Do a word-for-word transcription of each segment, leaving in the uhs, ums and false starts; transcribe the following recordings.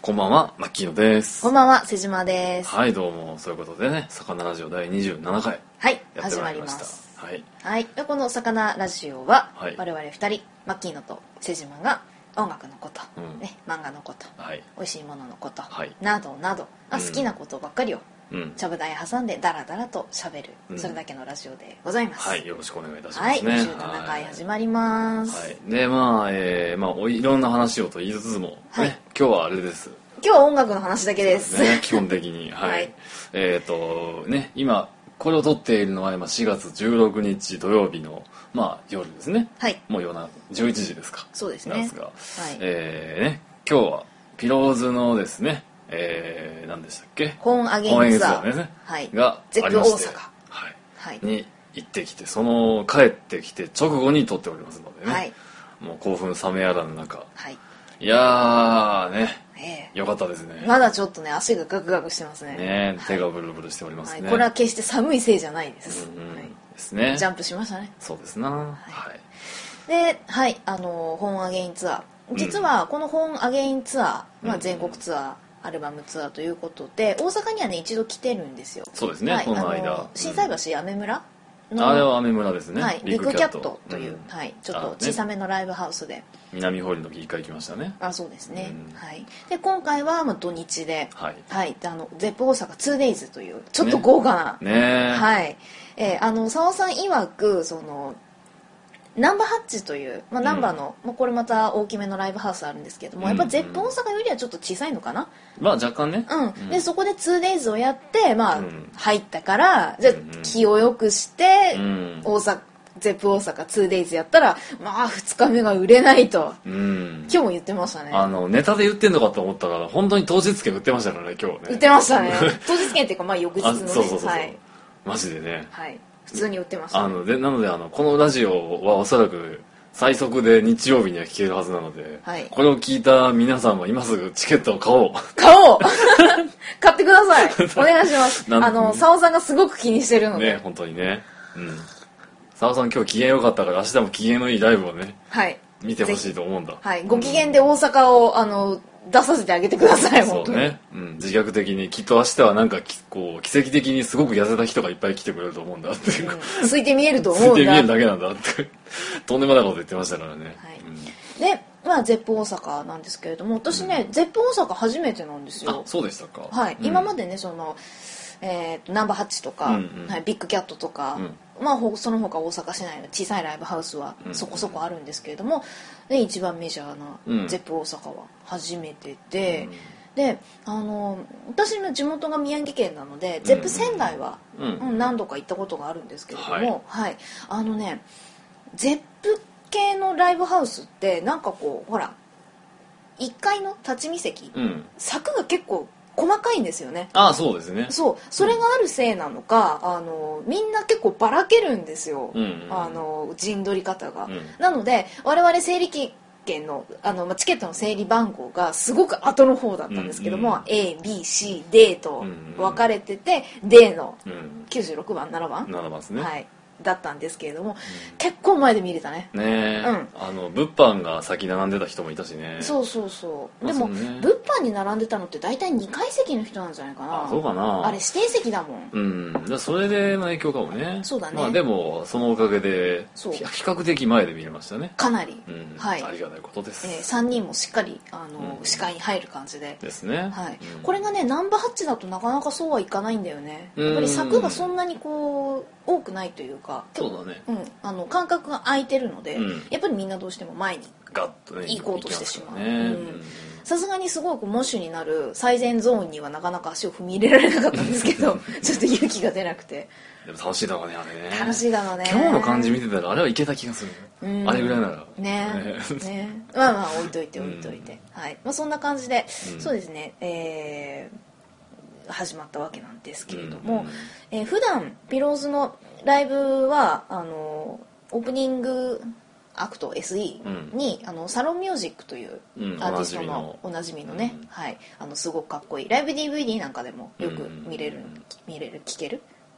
こんばんは、マッキーノです。 こんばんは、瀬島です。 はい、どうも。そういうことでね、魚ラジオだいにじゅうななかい。 はい、 やってまいりました。 始まります。 はい。 はい、この魚ラジオは、 はい、 我々ふたり、マッキーノと瀬島が音楽のこと、 うんね、漫画のこと、 はい、 美味しいもののこと、 はい、 などなど、まあ、好きなことばっかりを、 うん、 ちゃぶ台挟んでダラダラと喋る、うん、それだけのラジオでございます。 はい、よろしくお願いいたしますね。 はい、じゅうななかい始まります。 はい、で、まあ、えー、まあ、いろんな話をと言いつつも、ね、はい、今日はあれです。 今日は音楽の話だけです。 ね、基本的に。はい。はい、えっ、ー、と、ね、今、これを撮っているのは今しがつじゅうろくにち土曜日の、まあ、夜ですね。 はい。 もう夜なじゅういちじですか。 そうですね。 なんですが、 はい。 えー、ね、今日は、ピローズのですね、えー、何でしたっけ、 ホーンアゲインツアーですね。 はい。 がゼップ大阪。 はい。 はい。 に行ってきて、その、帰ってきて直後に撮っておりますのでね。はい。もう興奮冷めやらぬ中。はい。いやーね、えー、よかったですね。 まだちょっとね、足がガクガクしてますね。 ね、手がブルブルしておりますね。はい、 これは決して寒いせいじゃないです。 うん、 はい、 ですね。 ジャンプしましたね。 そうですな。はい。 はい、で、はい、あのホーンアゲインツアー。実はこのホーンアゲインツアー、まあ全国ツアー。アルバムツアーということで大阪にはね一度来てるんですよ。 そうですね。はい、この間。 心斎橋アメ村のあれはアメ村ですね。 はい、ビッグキャットという、うん、はい、ちょっと小さめのライブハウスで、ね、 南ホールの一回行きましたね。 あ、そうですね。うん、はい。で今回はまあ土日で、はい、はい、あのゼップ大阪 ツーデイズ というちょっと豪華な、 ね、ねはい、えー、あの澤さん曰くそのナンバーハッチという、まあ、ナンバーの、うん、まあ、これまた大きめのライブハウスあるんですけども、うんうん、やっぱゼップ大阪よりはちょっと小さいのかな、 まあ若干ね、 うん、うん、でそこで ツーデイズ をやってまあ、うん、入ったからじゃあ気を良くして、うん、大阪ゼップ大阪 ツーデイズ やったらまあふつかめが売れないと、うん、今日も言ってましたね。 あのネタで言ってんのかと思ったから本当に当日券売ってましたからね今日ね。 売ってましたね当日券っていうかまあ翌日のね。 そうそうそうそう、 はい、 マジでね、 はい、普通に売ってました、ね、 あのでなのであのこのラジオはおそらく最速で日曜日には聴けるはずなので、はい、これを聞いた皆さんも今すぐチケットを買おう買おう買ってくださいお願いしますあの澤さんがすごく気にしてるのでね、本当にね、うん、澤さん今日機嫌良かったから明日も機嫌のいいライブをね、はい、見てほしいと思うんだ。 はい、ご機嫌で大阪をあの出させてあげてください。 そうね、うん、自虐的にきっと明日はなんかこう奇跡的にすごく痩せた人がいっぱい来てくれると思うんだっていう、うん、 空いて見えると思うんだ空いて見えるだけなんだってとんでもないこと言ってましたからね、 はい、うん、でまあゼップ大阪なんですけれども私ね、うん、ゼップ大阪初めてなんですよ。 あ、そうでしたか。 はい、うん、今までねそのえー、ナンバーハッチとか、うんうん、はい、ビッグキャットとか、うん、まあ、その他大阪市内の小さいライブハウスはそこそこあるんですけれども、で一番メジャーなゼップ大阪は初めてで、うん、であの私の地元が宮城県なので、うん、ゼップ仙台は、うんうん、何度か行ったことがあるんですけれども、はいはい、あのねゼップ系のライブハウスってなんかこうほらいっかいの立ち見席、うん、柵が結構細かいんですよね。 ああ、そうですね。 そうそれがあるせいなのか、あのみんな結構ばらけるんですよ、うんうん、あの陣取り方が、うん、なので我々整理券のあのチケットの整理番号がすごく後の方だったんですけども、うんうん、エービーシーディー と分かれてて、うんうん、ディー のきゅうじゅうろくばんななばんななばんですね、 はい、だったんですけれども、うん、結構前で見れたね。 ねえ、うん、あの物販が先並んでた人もいたしね。 そうそうそう。でも、ね、物販に並んでたのって大体にかい席の人なんじゃないかな。 あ、そうかな。 あれ指定席だもん。 うん。じゃそれでの影響かもね。 そうだね。 まあでもそのおかげで比較的前で見れましたね。 かなり、 うん、 はい。 ありがたいことです。 えー、さんにんもしっかりあの、うん、視界に入る感じで。 ですね。 はい。 うん、 これがねナンバーハッチだとなかなかそうはいかないんだよね。やっぱり柵がそんなにこう多くないというか。 そうだね。 うん、あの間隔が空いてるので、うん、やっぱりみんなどうしても前にガッとね行こうとしてしまう。さすがにすごくモッシュになる最前ゾーンにはなかなか足を踏み入れられなかったんですけどちょっと勇気が出なくて。 でも楽しいだろうねあれね。 楽しいだろうね。 今日の感じ見てたらあれはいけた気がする、うん、あれぐらいならねねねまあまあ置いといて置いといて、うん、はい、まあ、そんな感じで、うん、そうですね、えー、始まったわけなんですけれども、うん、えー、普段ピローズのライブはあのオープニングアクト エスイー に、うん、あのサロンミュージックというアーティストのおなじみのね、うん、はい、あのすごくかっこいいライブ ディーブイディー なんかでもよく見れる、うん、見れる聞ける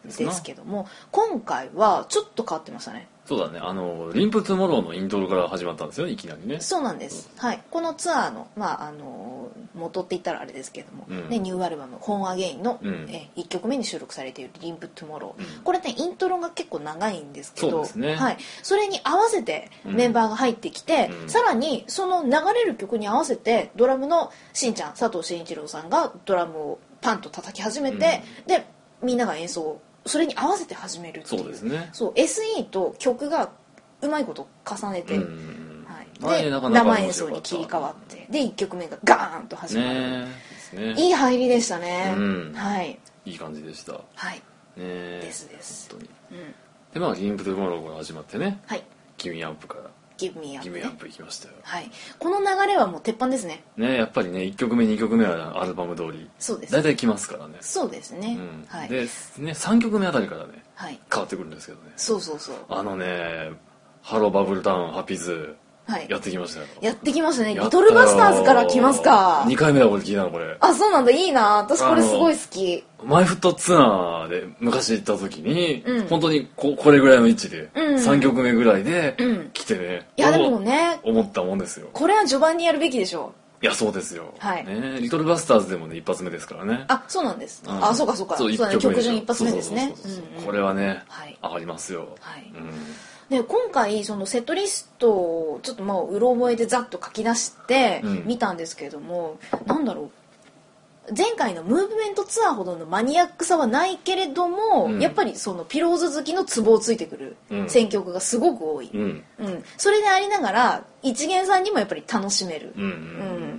ですけども、今回はちょっと変わってましたね。 そうだね、あのリンプトゥモローのイントロから始まったんですよね、いきなりね。 そうなんです、はい、このツアーの、まあ、あの元って言ったらあれですけども、うん、ね、ニューアルバム「ホーンアゲインの」うん、えいっきょくめに収録されている「リンプトゥモロー」うん、これねイントロが結構長いんですけど、そうですね、はい、それに合わせてメンバーが入ってきて、うん、さらにその流れる曲に合わせてドラムのしんちゃん佐藤慎一郎さんがドラムをパンと叩き始めて、うん、でみんなが演奏をそれに合わせて始めるっていう。そうですね、そう エスイー と曲がうまいこと重ねて、うんはい、で生演奏に切り替わってでいっきょくめがガーンと始まる、ねね、いい入りでしたね、うん、はい、 いい感じでした、 はい、 ね、 ですです本当に、うん、でまあリンプトゥモローが始まってね、 はい、 ギミアップからギブミーアップ、 ね、ギブミーアップ行きましたよ、 はい、この流れはもう鉄板ですね。 ね、やっぱりねいっきょくめにきょくめはアルバム通りそうです、 大体来ますからね。 そうですね、 うん、 はい、 で、ね、さんきょくめあたりからね、 はい、 変わってくるんですけどね。 そうそうそう、 あのねハローバブルタウンハピーズ、はい、やってきましたよ。 やってきましたね。リトルバスターズから来ますか。 にかいめだこれ聞いたのこれ。 あ、そうなんだ、いいな。私これすごい好き。 マイフットツアーで昔行った時に、うん、本当に こ, これぐらいの位置で、うん、さんきょくめぐらいで来てね、うん、 いやでもね思ったもんですよ。 これは序盤にやるべきでしょう。 いやそうですよ、 はいね、リトルバスターズでもね一発目ですからね。 あ、そうなんです、うん、あ、そうかそうか、そうだね、曲順一発目ですね。 これはね、はい、上がりますよ、 はい、うん、で今回そのセットリストをちょっともううろ覚えでざっと書き出して見たんですけれども、うん、なんだろう、前回のムーブメントツアーほどのマニアックさはないけれども、うん、やっぱりそのピローズ好きのツボをついてくる選曲がすごく多い、うんうん、それでありながら一元さんにもやっぱり楽しめる、うんうんうん、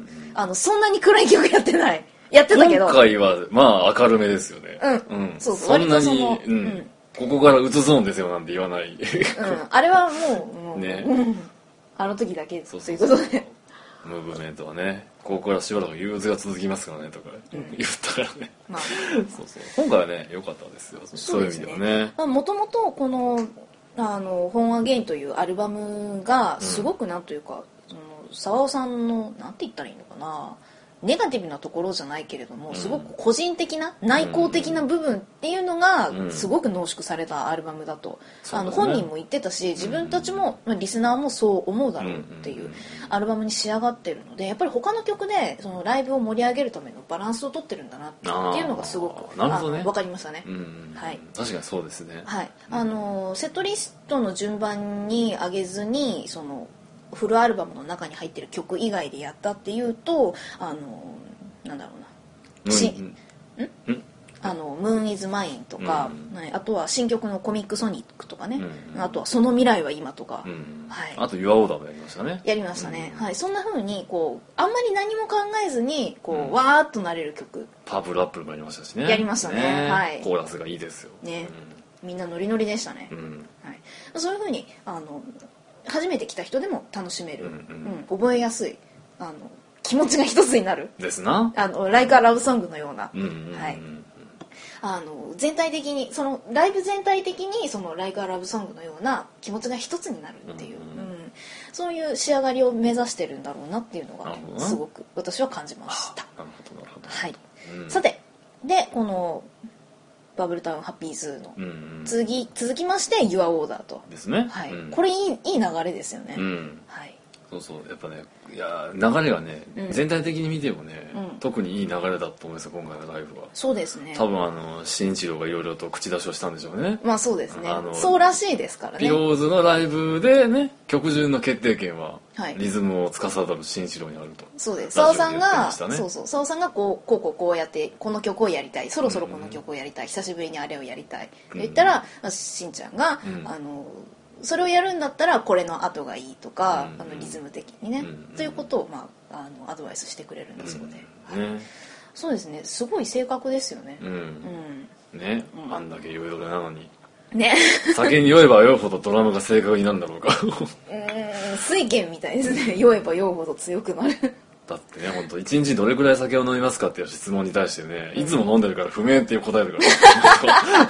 あのそんなに暗い曲やってないやってたけど今回はまあ明るめですよね、 うんうん、そうそう、そんなに割とその、うん、 ここから映ゾーンですよなんて言わない、うん、 あれはもう、もうね、うん、あの時だけということでムーブメントはねここからしばらく憂鬱が続きますからねとか言ったからね、うん、まあ、そうそう今回はね良かったですよ。そういう意味ではね。 もともとこのあの「ホーンアゲイン」というアルバムがすごくなんというか、うん、その沢尾さんのなんて言ったらいいのかな、ネガティブなところじゃないけれども、すごく個人的な内向的な部分っていうのがすごく濃縮されたアルバムだと、うん、あの本人も言ってたし、自分たちもリスナーもそう思うだろうっていうアルバムに仕上がってるので、やっぱり他の曲でそのライブを盛り上げるためのバランスを取ってるんだなっていうのがすごく、 なるほどね、 分かりましたね、 うん、 はい、 確かにそうですね、 はい、あのセットリストの順番に上げずにそのフルアルバムの中に入ってる曲以外でやったっていうと、あのなんだろうな、し、ん、ん、あのムーンイズマインとか、うん、あとは新曲のコミックソニックとかね、うん、あとはその未来は今とか、うん、はい、 あとユアオーダーもやりましたね。 やりましたね、うん、はい、そんな風にこうあんまり何も考えずにこう、うん、わーっとなれる曲、 パープルアップルもやりましたしね。 やりましたね、ね、はい、 コーラスがいいですよね、うん、みんなノリノリでしたね、うん、はい、そういう風にあの初めて来た人でも楽しめる、うんうんうん、覚えやすい、あの気持ちが一つになるですな、 あのライカーラブソングのような、うんうんうん、はい、あの全体的にそのライブ全体的にそのライカーラブソングのような気持ちが一つになるっていう、うんうんうん、そういう仕上がりを目指してるんだろうなっていうのがすごく私は感じました。 なるほどなるほど、 はい、うん、さてでこのバブルタウンハッピーズの、うんうん、次続きましてユアオーダーとですね、 はい、 うん、 これいいいい流れですよね、うん、はい、 そうそうやっぱね、いや流れがね、うん、全体的に見てもね、うん、特にいい流れだと思いますよ今回のライブは。 そうですね、 多分あの慎一郎がいろいろと口出しをしたんでしょうね。 まあそうですね、あのそうらしいですからね。 ピローズのライブでね曲順の決定権はリズムを司る慎一郎にあると、はい、そうです。 澤さんが、ね、そうそう澤さんがこうこうこうこうやってこの曲をやりたい、そろそろこの曲をやりたい、うん、久しぶりにあれをやりたいって言ったら、うん、しんちゃんが、うん、あのそれをやるんだったらこれの後がいいとか、うん、あのリズム的にね、うん、ということを、まあ、あのアドバイスしてくれるんだそうで、うん、はい、そうですね、すごい正確ですよね、うんうん、ね、うん、あんだけ酔いどれなのにね酒に酔えば酔うほどドラムが正確になるんだろうかうん水拳みたいですね酔えば酔うほど強くなるだってね、本当一日どれくらい酒を飲みますかっていう質問に対してね、いつも飲んでるから不明っていう答えるから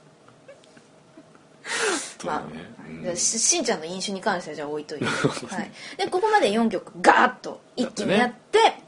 まあ、うん、し, しんちゃんの飲酒に関してはじゃあ置いといて、はい、でここまでよんきょくガーッと一気にやって、ね、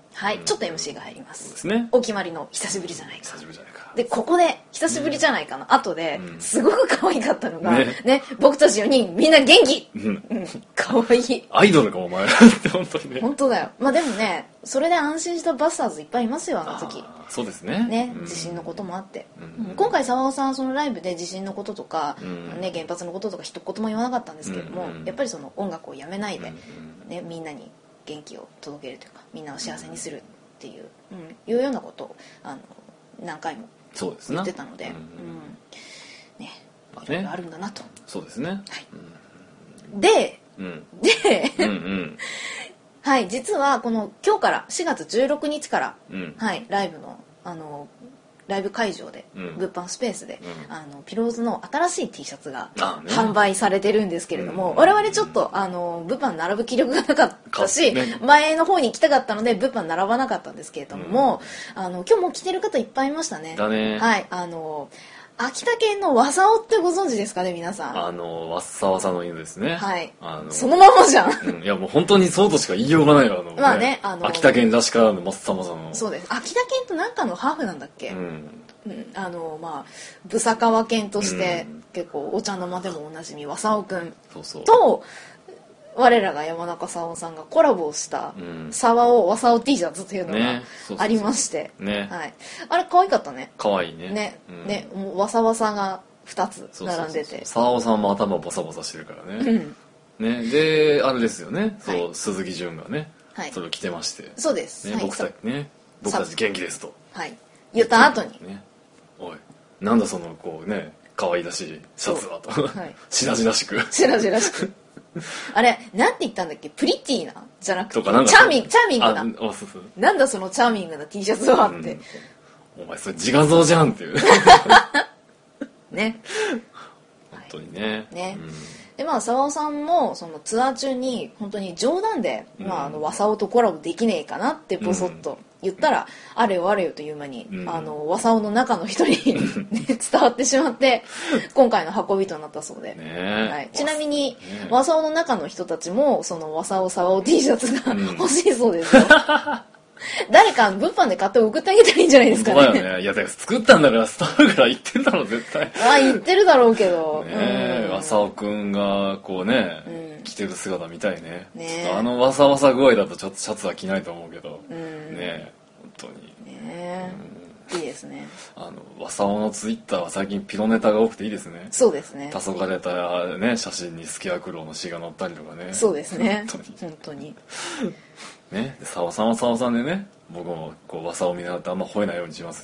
はい、うん、ちょっと エムシー が入ります。 そうですね。 お決まりの久しぶりじゃないか。 久しぶりじゃないか。 でここで久しぶりじゃないかの、うん、後ですごく可愛かったのが、ねね、僕たちよにんみんな元気、うんうん、可愛いアイドルかお前って本当にね。 本当だよ。まあでもね、それで安心したバスターズいっぱいいますよ、あの時。 あそうですね。 ね、地震のこともあって、うんうん、今回沢尾さんそのライブで地震のこととか、うんね、原発のこととか一言も言わなかったんですけれども、うんうん、やっぱりその音楽をやめないで、うんね、みんなに元気を届けるというか、みんなを幸せにするっていう、うん、いうようなことをあの何回も言ってたので、うんうんね、いろいろあるんだなと。 そうですね。はい、 うん、で、うん、で、うんうんはい、実はこの今日からしがつじゅうろくにちから、うんはい、ライブのあのライブ会場で、うん、物販スペースで、うん、あのピローズの新しい T シャツが販売されてるんですけれども、ね、我々ちょっとあの物販並ぶ気力がなかったし、ね、前の方に行きたかったので物販並ばなかったんですけれども、うん、あの今日も着てる方いっぱいいましたね。 だね。 はい、あの秋田県のわさおってご存知ですかね、皆さん。 あのわっさわさの犬ですね。 はい。あのそのままじゃん、 うん。いやもう本当にそうとしか言いようがないわ。あの、ね、 まあね、あの秋田県らしからぬわっさわさの。 そうです。秋田県となんかのハーフなんだっけ。うんうん、あのまあブサカワ犬として、うん、結構お茶の間でもおなじみわさおくんと我らが山中さおさんがコラボをしたさわおわさお T シャツというのがありまして、ねはい、あれ可愛かったね。 可愛いね。 ね、うん、ねもうわさわさがふたつ並んでて、 さおさんも頭ボサボサしてるからね。うん、ねであれですよね。そう、はい、鈴木純がね、はい、それを着てまして、 そうです。 ね、はい、僕たちね僕たち元気ですと、 はい、言った後に。 ねおいなんだそのこうね可愛らしいシャツはと、はい、しらじらしくしらじらしくあれなんて言ったんだっけ、プリティーなじゃなくてチャーミングチャーミングだ。あそうそうなんだそのチャーミングな T シャツはって、 うん、お前それ自画像じゃんっていうね本当にね、 はい、ね、うんでまあ沢尾さんもそのツアー中に本当に冗談で、うんまあ、あのわさおとコラボできねえかなってボソッと言ったら、うん、あれよあれよという間に、うん、あのわさおの中の人に、ね、伝わってしまって今回の運びとなったそうで、ねはい、ちなみに、ね、わさおの中の人たちもそのわさおさわお T シャツが欲しいそうですよ、うん誰か物販で買って送ってあげたらいいんじゃないですかね。 そうだよね。いやだから作ったんだからスタッフから言ってんだろう絶対。 ああ言ってるだろうけど。 ねえ、わさおくんがこうね、うん、着てる姿見たいね。ねあのわさわさ具合だとちょっとシャツは着ないと思うけど。うん、ねえ本当に。ねえ、うん、いいですね。 あのわさおのツイッターは最近ピロネタが多くていいですね。 そうですね。 黄昏れたね写真にスケアクロウの詩が載ったりとかね。 そうですね。本当に。本当にね、沢さんは沢さんでね僕もこうわさを見習ってあんま吠えないようにします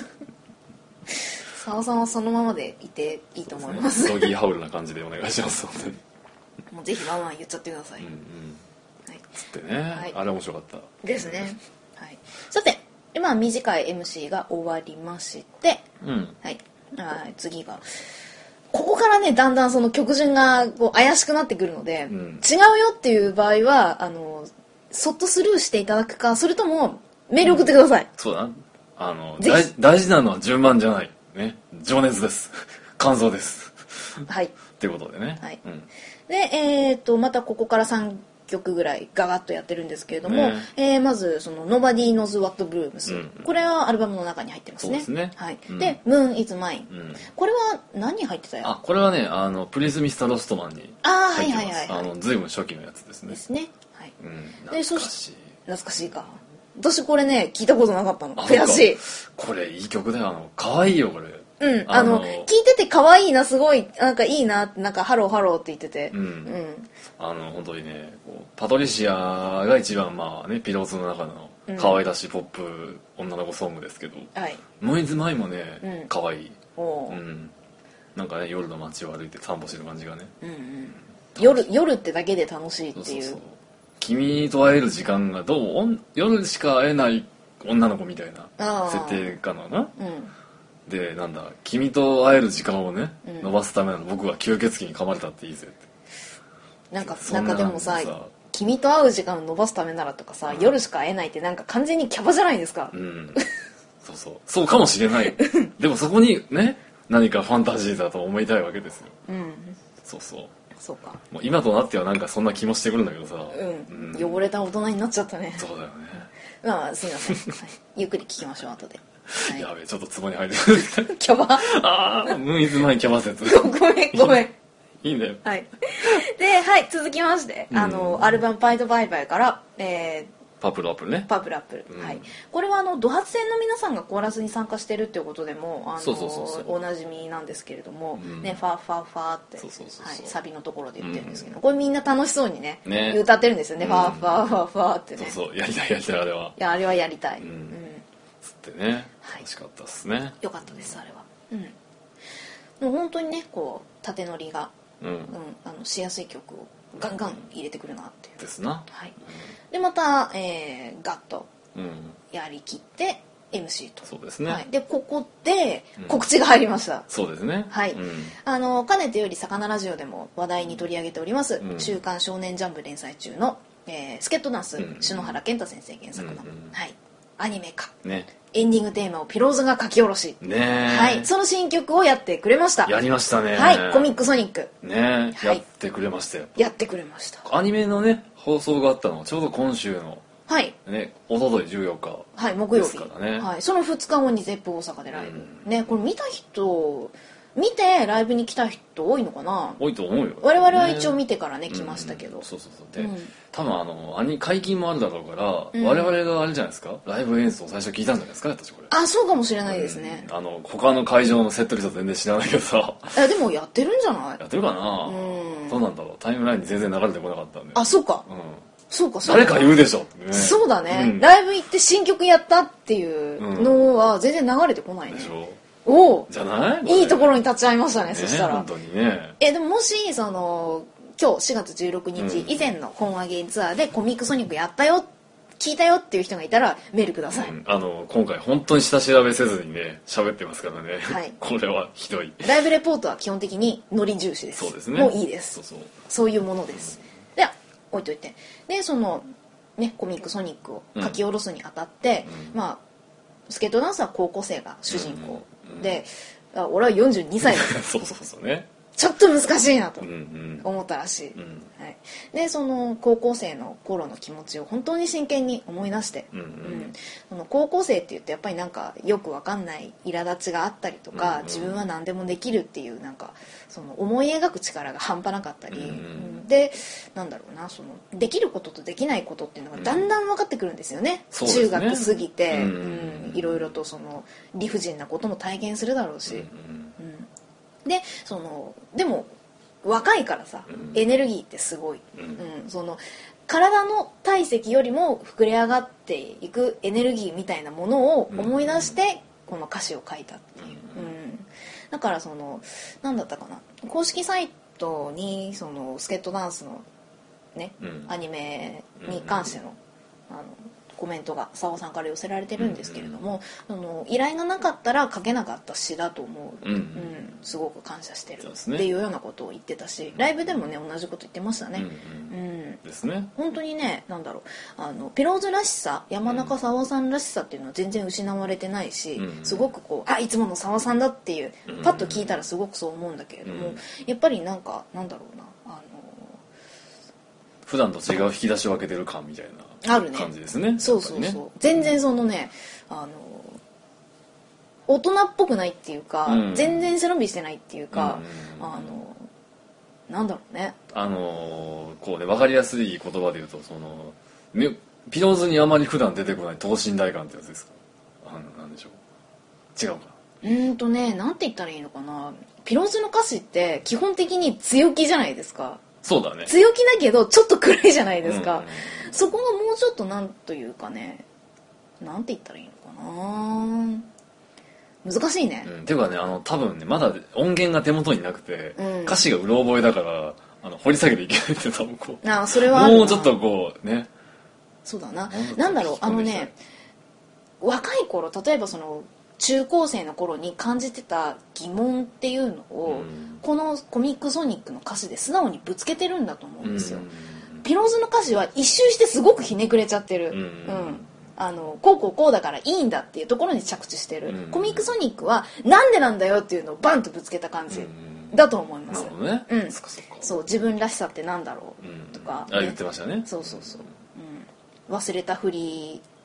沢さんはそのままでいていいと思います、 ね、ドギーハウルな感じでお願いします本当にもうぜひワンワン言っちゃってください、うんうんはい、つってね、はい、あれ面白かったですね、はい、さて今短い エムシー が終わりまして、うんはい、あ次がここからねだんだんその曲順がこう怪しくなってくるので、うん、違うよっていう場合はあのそっとスルーしていただくかそれともメール送ってください、うん、 そうだあの大大事なのは順番じゃないね情熱です感想ですはいっていうことでね、はいうん、 でえー、っとまたここからさんきょくぐらいガガッとやってるんですけれども、ねえー、まずその Nobody Knows What Blooms、うん、これはアルバムの中に入ってますね。そうですね。はい。うん、で Moon Is Mine、うん、これは何入ってたよ。 あこれはねあのプリンスミスターロストマンに入ってます。あはいはいはい、はい、 あのずいぶん初期のやつですね。 ですね。はい。うん、懐かしい。懐かしいか。私これね聞いたことなかったの。悔しい。 これいい曲だよあの可愛いよこれ。 うん、あの聞いてて可愛いなすごいなんかいいなってなんかハローハローって言ってて、うん、うん、 あの本当にねこうパトリシアが一番まあねピローズの中の可愛らしいポップ、うん、女の子ソングですけど、はい、ムイズマイもね、うん、可愛い、うん、なんかね夜の街を歩いて散歩してる感じがね、うんうん、 夜夜ってだけで楽しいっていう、そうそうそう君と会える時間がどう夜しか会えない女の子みたいな設定かな、うんでなんだ君と会える時間をね、うん、伸ばすためなの僕は吸血鬼に噛まれたっていいぜってなんかなんかでもさ君と会う時間を伸ばすためならとかさ、うん、夜しか会えないってなんか完全にキャバじゃないですか、うん、 そうそうそうかもしれないでもそこにね何かファンタジーだと思いたいわけですよ、うん、そうそうそうかもう今となってはなんかそんな気もしてくるんだけどさ、 うんうん、汚れた大人になっちゃったねそうだよねまあすみません、はい、ゆっくり聞きましょう後で。 はい、やべえちょっとツボに入るキャバああムーイズマイキャバ説ごめんごめんいいんだよ。 はい。で、はい、続きまして、うん、あの、アルバムパイドバイバイから、えー、パープルアップルね。 パープルアップル。うん、はい。これは、あの、ド発戦の皆さんがコーラスに参加してるっていうことでも、あの、そうそうそうそうおなじみなんですけれども、うん、ね、ファーファーファーって、そうそうそうそうはい、サビのところで言ってるんですけど、うん、これみんな楽しそうにね、ね歌ってるんですよね、うん、ファーファーファーファーってね。 そうそう、やりたいやりたい、あれは。 いや、あれはやりたい。うん。うん、 つってね、楽しかったですね。 よかったです、あれは。うん。もう本当にね、こう、縦乗りが、うんうん、あのしやすい曲をガンガン入れてくるなっていうですな、 はい、でまた、えー、ガッとやりきって エムシー と、 そうですね、 はい、でここで告知が入りました、うん、 そうですね、 はい、うん、あのかねてより魚ラジオでも話題に取り上げております「うん、週刊少年ジャンプ」連載中の、えー、スケットダンス、うん、篠原健太先生原作の、うんうんはい、アニメ化、ね、エンディングテーマをピローズが書き下ろし、ねはい、その新曲をやってくれました。 やりましたね。 はい、コミックソニック。 ね、はい、やってくれましたよ。 やってくれました。 アニメのね放送があったのはちょうど今週のはいね一昨日じゅうよっかはい木曜日ですからね。 はい、そのふつかごにゼップ大阪でライブ、うん、ねこれ見た人見てライブに来た人多いのかな。 多いと思うよ。 我々は一応見てからね、ね来ましたけど、 うん、そうそうそうで、うん、多分あのアニ解禁もあるだろうから、うん、我々があれじゃないですかライブ演奏最初聞いたんじゃないですか私これ。 あそうかもしれないですね、 うん、あの他の会場のセットリスト全然知らないけどさえでもやってるんじゃない。 やってるかな、うん、どうなんだろうタイムラインに全然流れてこなかったんで。 あそうか、うん、そうかそうか誰か言うでしょ、 ね、そうだね、うん、ライブ行って新曲やったっていうのは全然流れてこないね、でしょ。おじゃないいいところに立ち会いましたね、ねそしたら本当にね。 えでももしその今日しがつじゅうろくにち、うん、以前の本上げツアーでコミックソニックやったよ聞いたよっていう人がいたらメールください、うん、 あの今回本当に下調べせずにね喋ってますからね、はい、これはひどい。 ライブレポートは基本的にノリ重視です。 そうですね、 もういいです。 そうそうそういうものです、うん、では置いといてでそのねコミックソニックを書き下ろすにあたって、うん、まあスケートダンスは高校生が主人公、うんうん、であ俺はよんじゅうにさいだったそうそうそうねちょっと難しいなと思ったらしい、うんうんはい、でその高校生の頃の気持ちを本当に真剣に思い出して、うんうんうん、その高校生って言ってやっぱりなんかよくわかんない苛立ちがあったりとか、うんうん、自分は何でもできるっていうなんかその思い描く力が半端なかったり、うんうん、でなんだろうなそのできることとできないことっていうのがだんだん分かってくるんですよね、うん、中学過ぎて、うんうん、いろいろとその理不尽なことも体験するだろうし、うんうんでそのでも若いからさ、うん、エネルギーってすごい、うんうん、その体の体積よりも膨れ上がっていくエネルギーみたいなものを思い出してこの歌詞を書いたっていう、うんうん、だからその何だったかな公式サイトにそのスケートダンスのね、うん、アニメに関しての、あのコメントが澤さんから寄せられてるんですけれども、うんうん、あの依頼がなかったら書けなかった詩だと思う、うんうん、すごく感謝してるっていうようなことを言ってたし、ライブでもね同じこと言ってましたね、うんうんうん、 ですね。 本当にねなんだろうあのピローズらしさ山中澤さんらしさっていうのは全然失われてないし、うん、すごくこうあいつもの澤さんだっていうパッと聞いたらすごくそう思うんだけれども、うん、やっぱりなんかなんだろうなあの普段と違う引き出しを分けてる感みたいな感じですね。 そうそうそう、ね、全然そのねあの大人っぽくないっていうか、うん、全然背伸びしてないっていうか、うん、あのなんだろうねあのこうね分かりやすい言葉で言うとそのピローズにあまり普段出てこない等身大感ってやつですか。あなんでしょう違うかうーんとねなんて言ったらいいのかなピローズの歌詞って基本的に強気じゃないですか。 そうだね強気だけどちょっと暗いじゃないですか、うん、そこがもうちょっとなんというかねなんて言ったらいいのかな難しいね、 うん、っていうかねあの多分ねまだ音源が手元になくて、うん、歌詞がうろ覚えだからあの掘り下げていけないって多分こうあそれはあるなもうちょっとこうねそうだななんだろうあのね若い頃例えばその中高生の頃に感じてた疑問っていうのを、うん、このコミックソニックの歌詞で素直にぶつけてるんだと思うんですよ、うん、ピローズの歌詞は一周してすごくひねくれちゃってる、うんうん、あのこうこうこうだからいいんだっていうところに着地してる、うん、コミックソニックはなんでなんだよっていうのをバンとぶつけた感じだと思います、 うんねうん、そう自分らしさってなんだろうとか、 ね、あ言ってましたねそうそうそう、うん、忘れたふり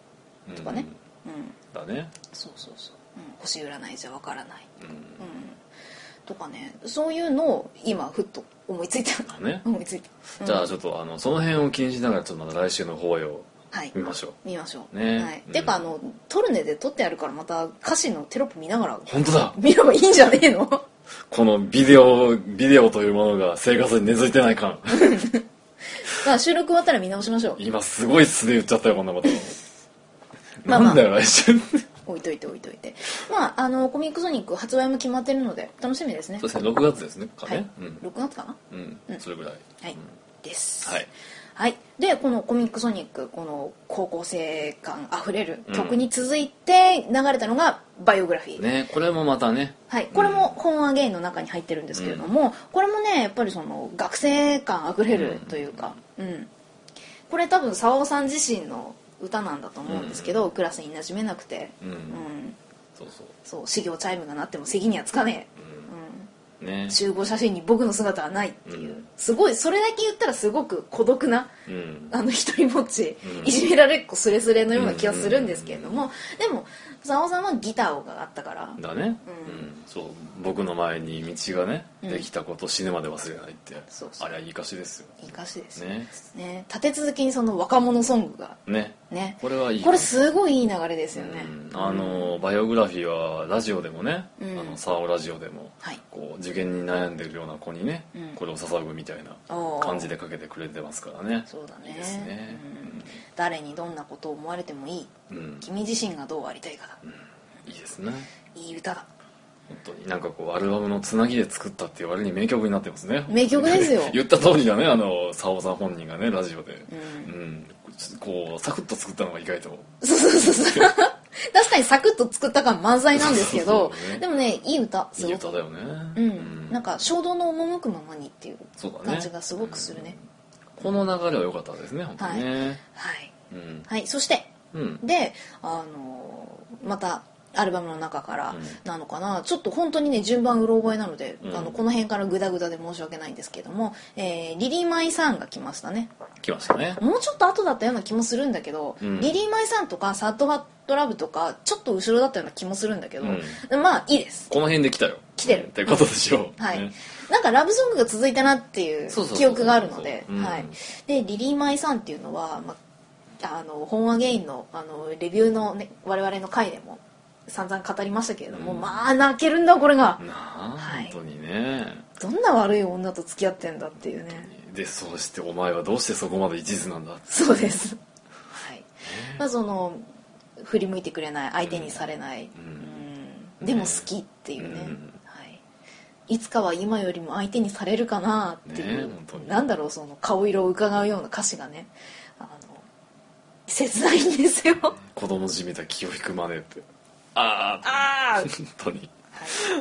とかね、 うんうん、だね。 そうそうそう、うん、星占いじゃわからないとか、うんうん、とかね、そういうのを今ふっと思いついた、ね、思いついた、 うん、じゃあちょっとあのその辺を気にしながらちょっとまた来週の方へを見ましょう、 はい、見ましょうね、 はい、うん、ていうかあのトルネで撮ってあるからまた歌詞のテロップ見ながら本当だ見ればいいんじゃねえのこのビデオビデオというものが生活に根付いてないかまあ収録終わったら見直しましょう。 今すごい素で言っちゃったよこんなことまあ、まあ、なんだよ来週置いといて置いといて、まああのコミックソニック発売も決まってるので楽しみですね。 そうですね、ろくがつですねかね、 はい、うん、ろくがつかな、 うん、うん、それぐらい、 はい、うん、ですはい、 はい、でこのコミックソニック、この高校生感あふれる曲に続いて流れたのがバイオグラフィー、 ね、これもまたね、 はい、これもホーンアゲインの中に入ってるんですけれども、うん、これもねやっぱりその学生感あふれるというか、うん、うん、これ多分沢尾さん自身の歌なんだと思うんですけど、うん、クラスに馴染めなくて、うんうん、そうそうそう始業チャイムが鳴っても席にはつかねえ、うんね、集合写真に僕の姿はないっていう、うん、すごいそれだけ言ったらすごく孤独な、うん、あの一人ぼっち、うん、いじめられっ子スレスレのような気がするんですけれども、でも沢尾さんはギターがあったからだね、うんうん、そう僕の前に道がね、うん、できたこと死ぬまで忘れないって、そうそう、あれはいい歌詞ですよ。 いい歌詞ですね。ね、立て続けにその若者ソングがね、ね、これはいい、 これすごいいい流れですよね、 うん、あのバイオグラフィーはラジオでもね、うん、あのサオラジオでも、はい、こう受験に悩んでるような子にね、うん、これを捧ぐみたいな感じでかけてくれてますからね。 そうだね、 いいですね、 うん、誰にどんなことを思われてもいい、うん、君自身がどうありたいかだ、うん、 いいですね、 いい歌だ。 本当になんかこうアルバムのつなぎで作ったっていう割に名曲になってますね。 名曲ですよ言った通りだね、あのサオさん本人がねラジオで、うん、うん、こうサクッと作ったのが意外とそうそうそうそう確かにサクッと作った感満載なんですけどね、でもねいい歌、すごくいい歌だよね、 うん、うん、なんか衝動の赴くままにっていう感じがすごくするね、 うん、この流れは良かったですね本当にね、はい、 はいうん、はい、そして、うん、であのまたアルバムの中からなのかな、うん、ちょっと本当にね順番うろ覚えなので、うん、あのこの辺からグダグダで申し訳ないんですけども、えー、リリー・マイさんが来ましたね。 来ましたね。 もうちょっと後だったような気もするんだけど、うん、リリー・マイさんとかサッド・ファット・ラブとかちょっと後ろだったような気もするんだけど、うん、まあいいです。 この辺で来たよ。 来てる、 うん、ってことでしょう、 うん、はい、ね、なんかラブソングが続いたなっていう記憶があるので、でリリー・マイさんっていうのは、まあ、あのホーンアゲインのあのレビューの、ね、我々の回でも散々語りましたけれども、うん、まあ泣けるんだこれがなあ、はい、本当にね、 どんな悪い女と付き合ってんだっていうね。 でそうしてお前はどうしてそこまで一途なんだ。 そうです、はい、まあその振り向いてくれない、相手にされない、うんうん、でも好きっていうね、うん、はい、いつかは今よりも相手にされるかなっていう、ね、なんだろう、その顔色を伺うような歌詞がね、あの切ないんですよ。 子供じみた気を引くまねってああ本当に、 はい、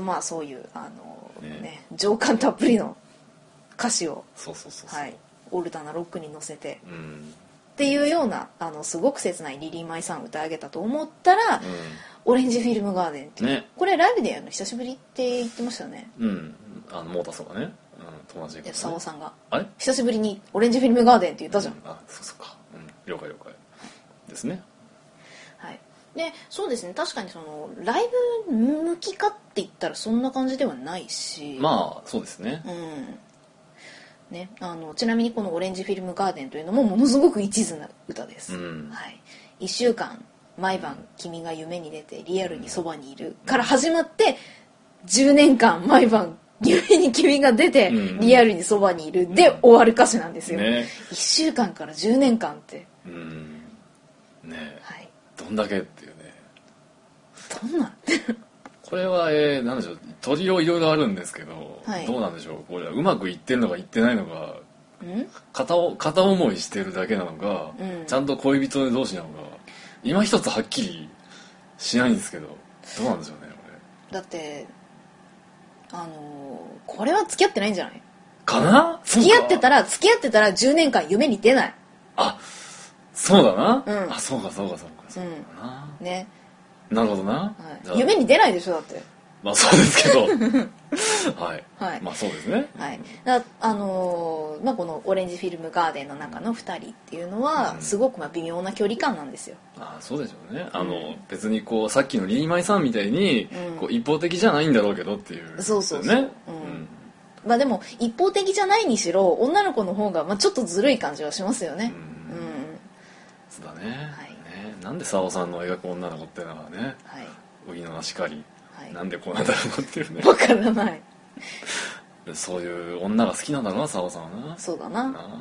まあそういうあの、ねね、情感たっぷりの歌詞をそうそうそうそう、 はい、オルタナロックに乗せて、うん、っていうようなあのすごく切ないリリー・マイさんを歌い上げたと思ったら、うん、オレンジフィルムガーデンっていう、ね、これライブでやるの久しぶりって言ってましたよね。 うん、あのモーターさんがね、うん、友達で、ね、 佐尾さんがあれ久しぶりにオレンジフィルムガーデンって言ったじゃん、うん、 あそうそうか、うん、了解了解ですね。 はい、でそうですね、確かにそのライブ向きかって言ったらそんな感じではないし、 まあそうですね、 うんね、あのちなみにこのオレンジフィルムガーデンというのもものすごく一途な歌です、うん、はい、いっしゅうかん毎晩君が夢に出てリアルにそばにいるから始まってじゅうねんかん毎晩夢に君が出てリアルにそばにいるで終わる歌詞なんですよ、ね、いっしゅうかんからじゅうねんかんって、うんね、はい、どんだけっていうね、 どんなこれは、えー、なんでしょう、取りよういろいろあるんですけど、はい、どうなんでしょう、これはうまくいってるのかいってないのか、片を片思いしてるだけなのか、うん、ちゃんと恋人同士なのか今一つはっきりしないんですけど、どうなんでしょうねこれ。だってあのー、これは付き合ってないんじゃないかな。 付き合ってたら付き合ってたらじゅうねんかん夢に出ない。 あ、そうだな、うん、あ、そうかそうかそうかそうかな、 うん、ね、 なるほどな、 はい、夢に出ないでしょだって。 まあそうですけどはい、はい、まあそうですね、 はい、だあのーまあ、このオレンジフィルムガーデンの中のふたりっていうのはすごくまあ微妙な距離感なんですよ、 うん、ああそうでしょうね、あの、うん、別にこうさっきのリーマイさんみたいに、うん、こう一方的じゃないんだろうけどっていう、ね、 そうそうそう、うんうん、まあでも一方的じゃないにしろ女の子の方がまあちょっとずるい感じはしますよね、うん、うん、 そうだね、はい、ね、なんで沙央さんの描く女の子っていうのはね、はい、ウギのなしかり、はい、なんでこうなんだろうっていうね分からないそういう女が好きなんだろうな沙央さんはな。 そうだな、うんうん、はい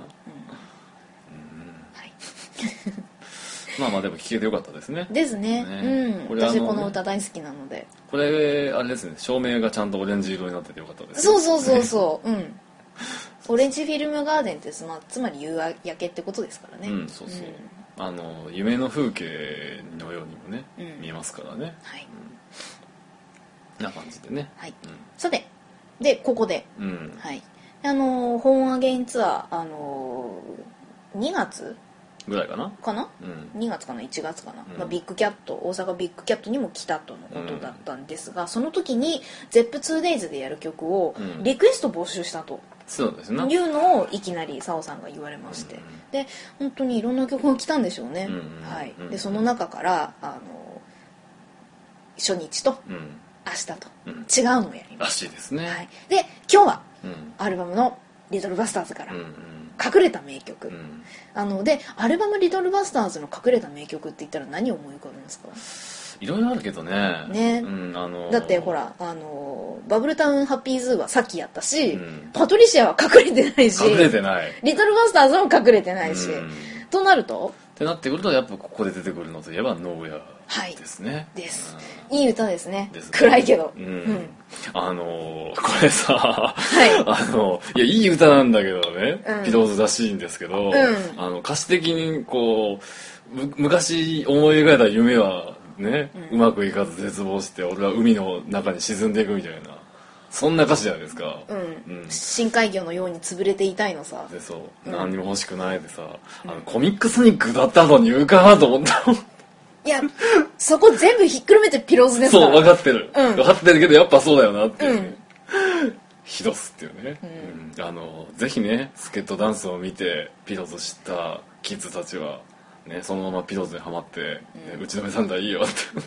まあまあでも聴けてよかったですねですね、ね、うん、私この歌大好きなので、 これあれですね、照明がちゃんとオレンジ色になっててよかったです、ね、 そうそうそうそううんオレンジフィルムガーデンってつま、つまり夕焼けってことですからね、 うんそうそう、うん、あの夢の風景のようにもね、うん、見えますからね、はい、うん、な感じでね、はい、うん、 さてでここで、うん、はい、あのホーンアゲインツアー、あのにがつぐらいかなかな、うん、にがつかないちがつかな、うん、まあ、ビッグキャット大阪ビッグキャットにも来たとのことだったんですが、うん、その時に ゼップツーデイズ でやる曲をリクエスト募集したと、 そうですね、 いうのをいきなり沙央さんが言われまして、うん、で本当にいろんな曲が来たんでしょうね、うん、はい、でその中からあの初日と明日と違うのをやります、 らしいですね、はい、 で今日は、うん、アルバムのリトルバスターズから隠れた名曲、うん、あのでアルバムリトルバスターズの隠れた名曲って言ったら何を思い浮かべますか？ いろいろあるけどね。 ね、うん、あのー、だってほら、あのー、バブルタウンハッピーズーはさっきやったし、うん、パトリシアは隠れてないし、 隠れてない。 リトルバスターズも隠れてないし、うん、となるとってなってくるとやっぱここで出てくるのといえばノーウェアですね。はい、 です、うん。いい歌ですね。ですね、暗いけど。うん。うん、 あのー、これさ、はい、あのいやいい歌なんだけどね、うん、ピローズらしいんですけど、うん、あの歌詞的にこう昔思い描いた夢はね、うん、うまくいかず絶望して俺は海の中に沈んでいくみたいなそんな歌詞じゃないですか、 うんうん、深海魚のように潰れていたいのさでそう、うん、何にも欲しくないでさ、うん、あのコミックソニックだった後に言うかなと思ったのいやそこ全部ひっくるめてピローズですからそう分かってる、うん、分かってるけどやっぱそうだよなっていう、うん、ヒドスっていうね、うん、あのぜひねスケットダンスを見てピローズ知ったキッズたちはね、そのままピローズにはまって、ね、うん、打ち止めたんだいいよ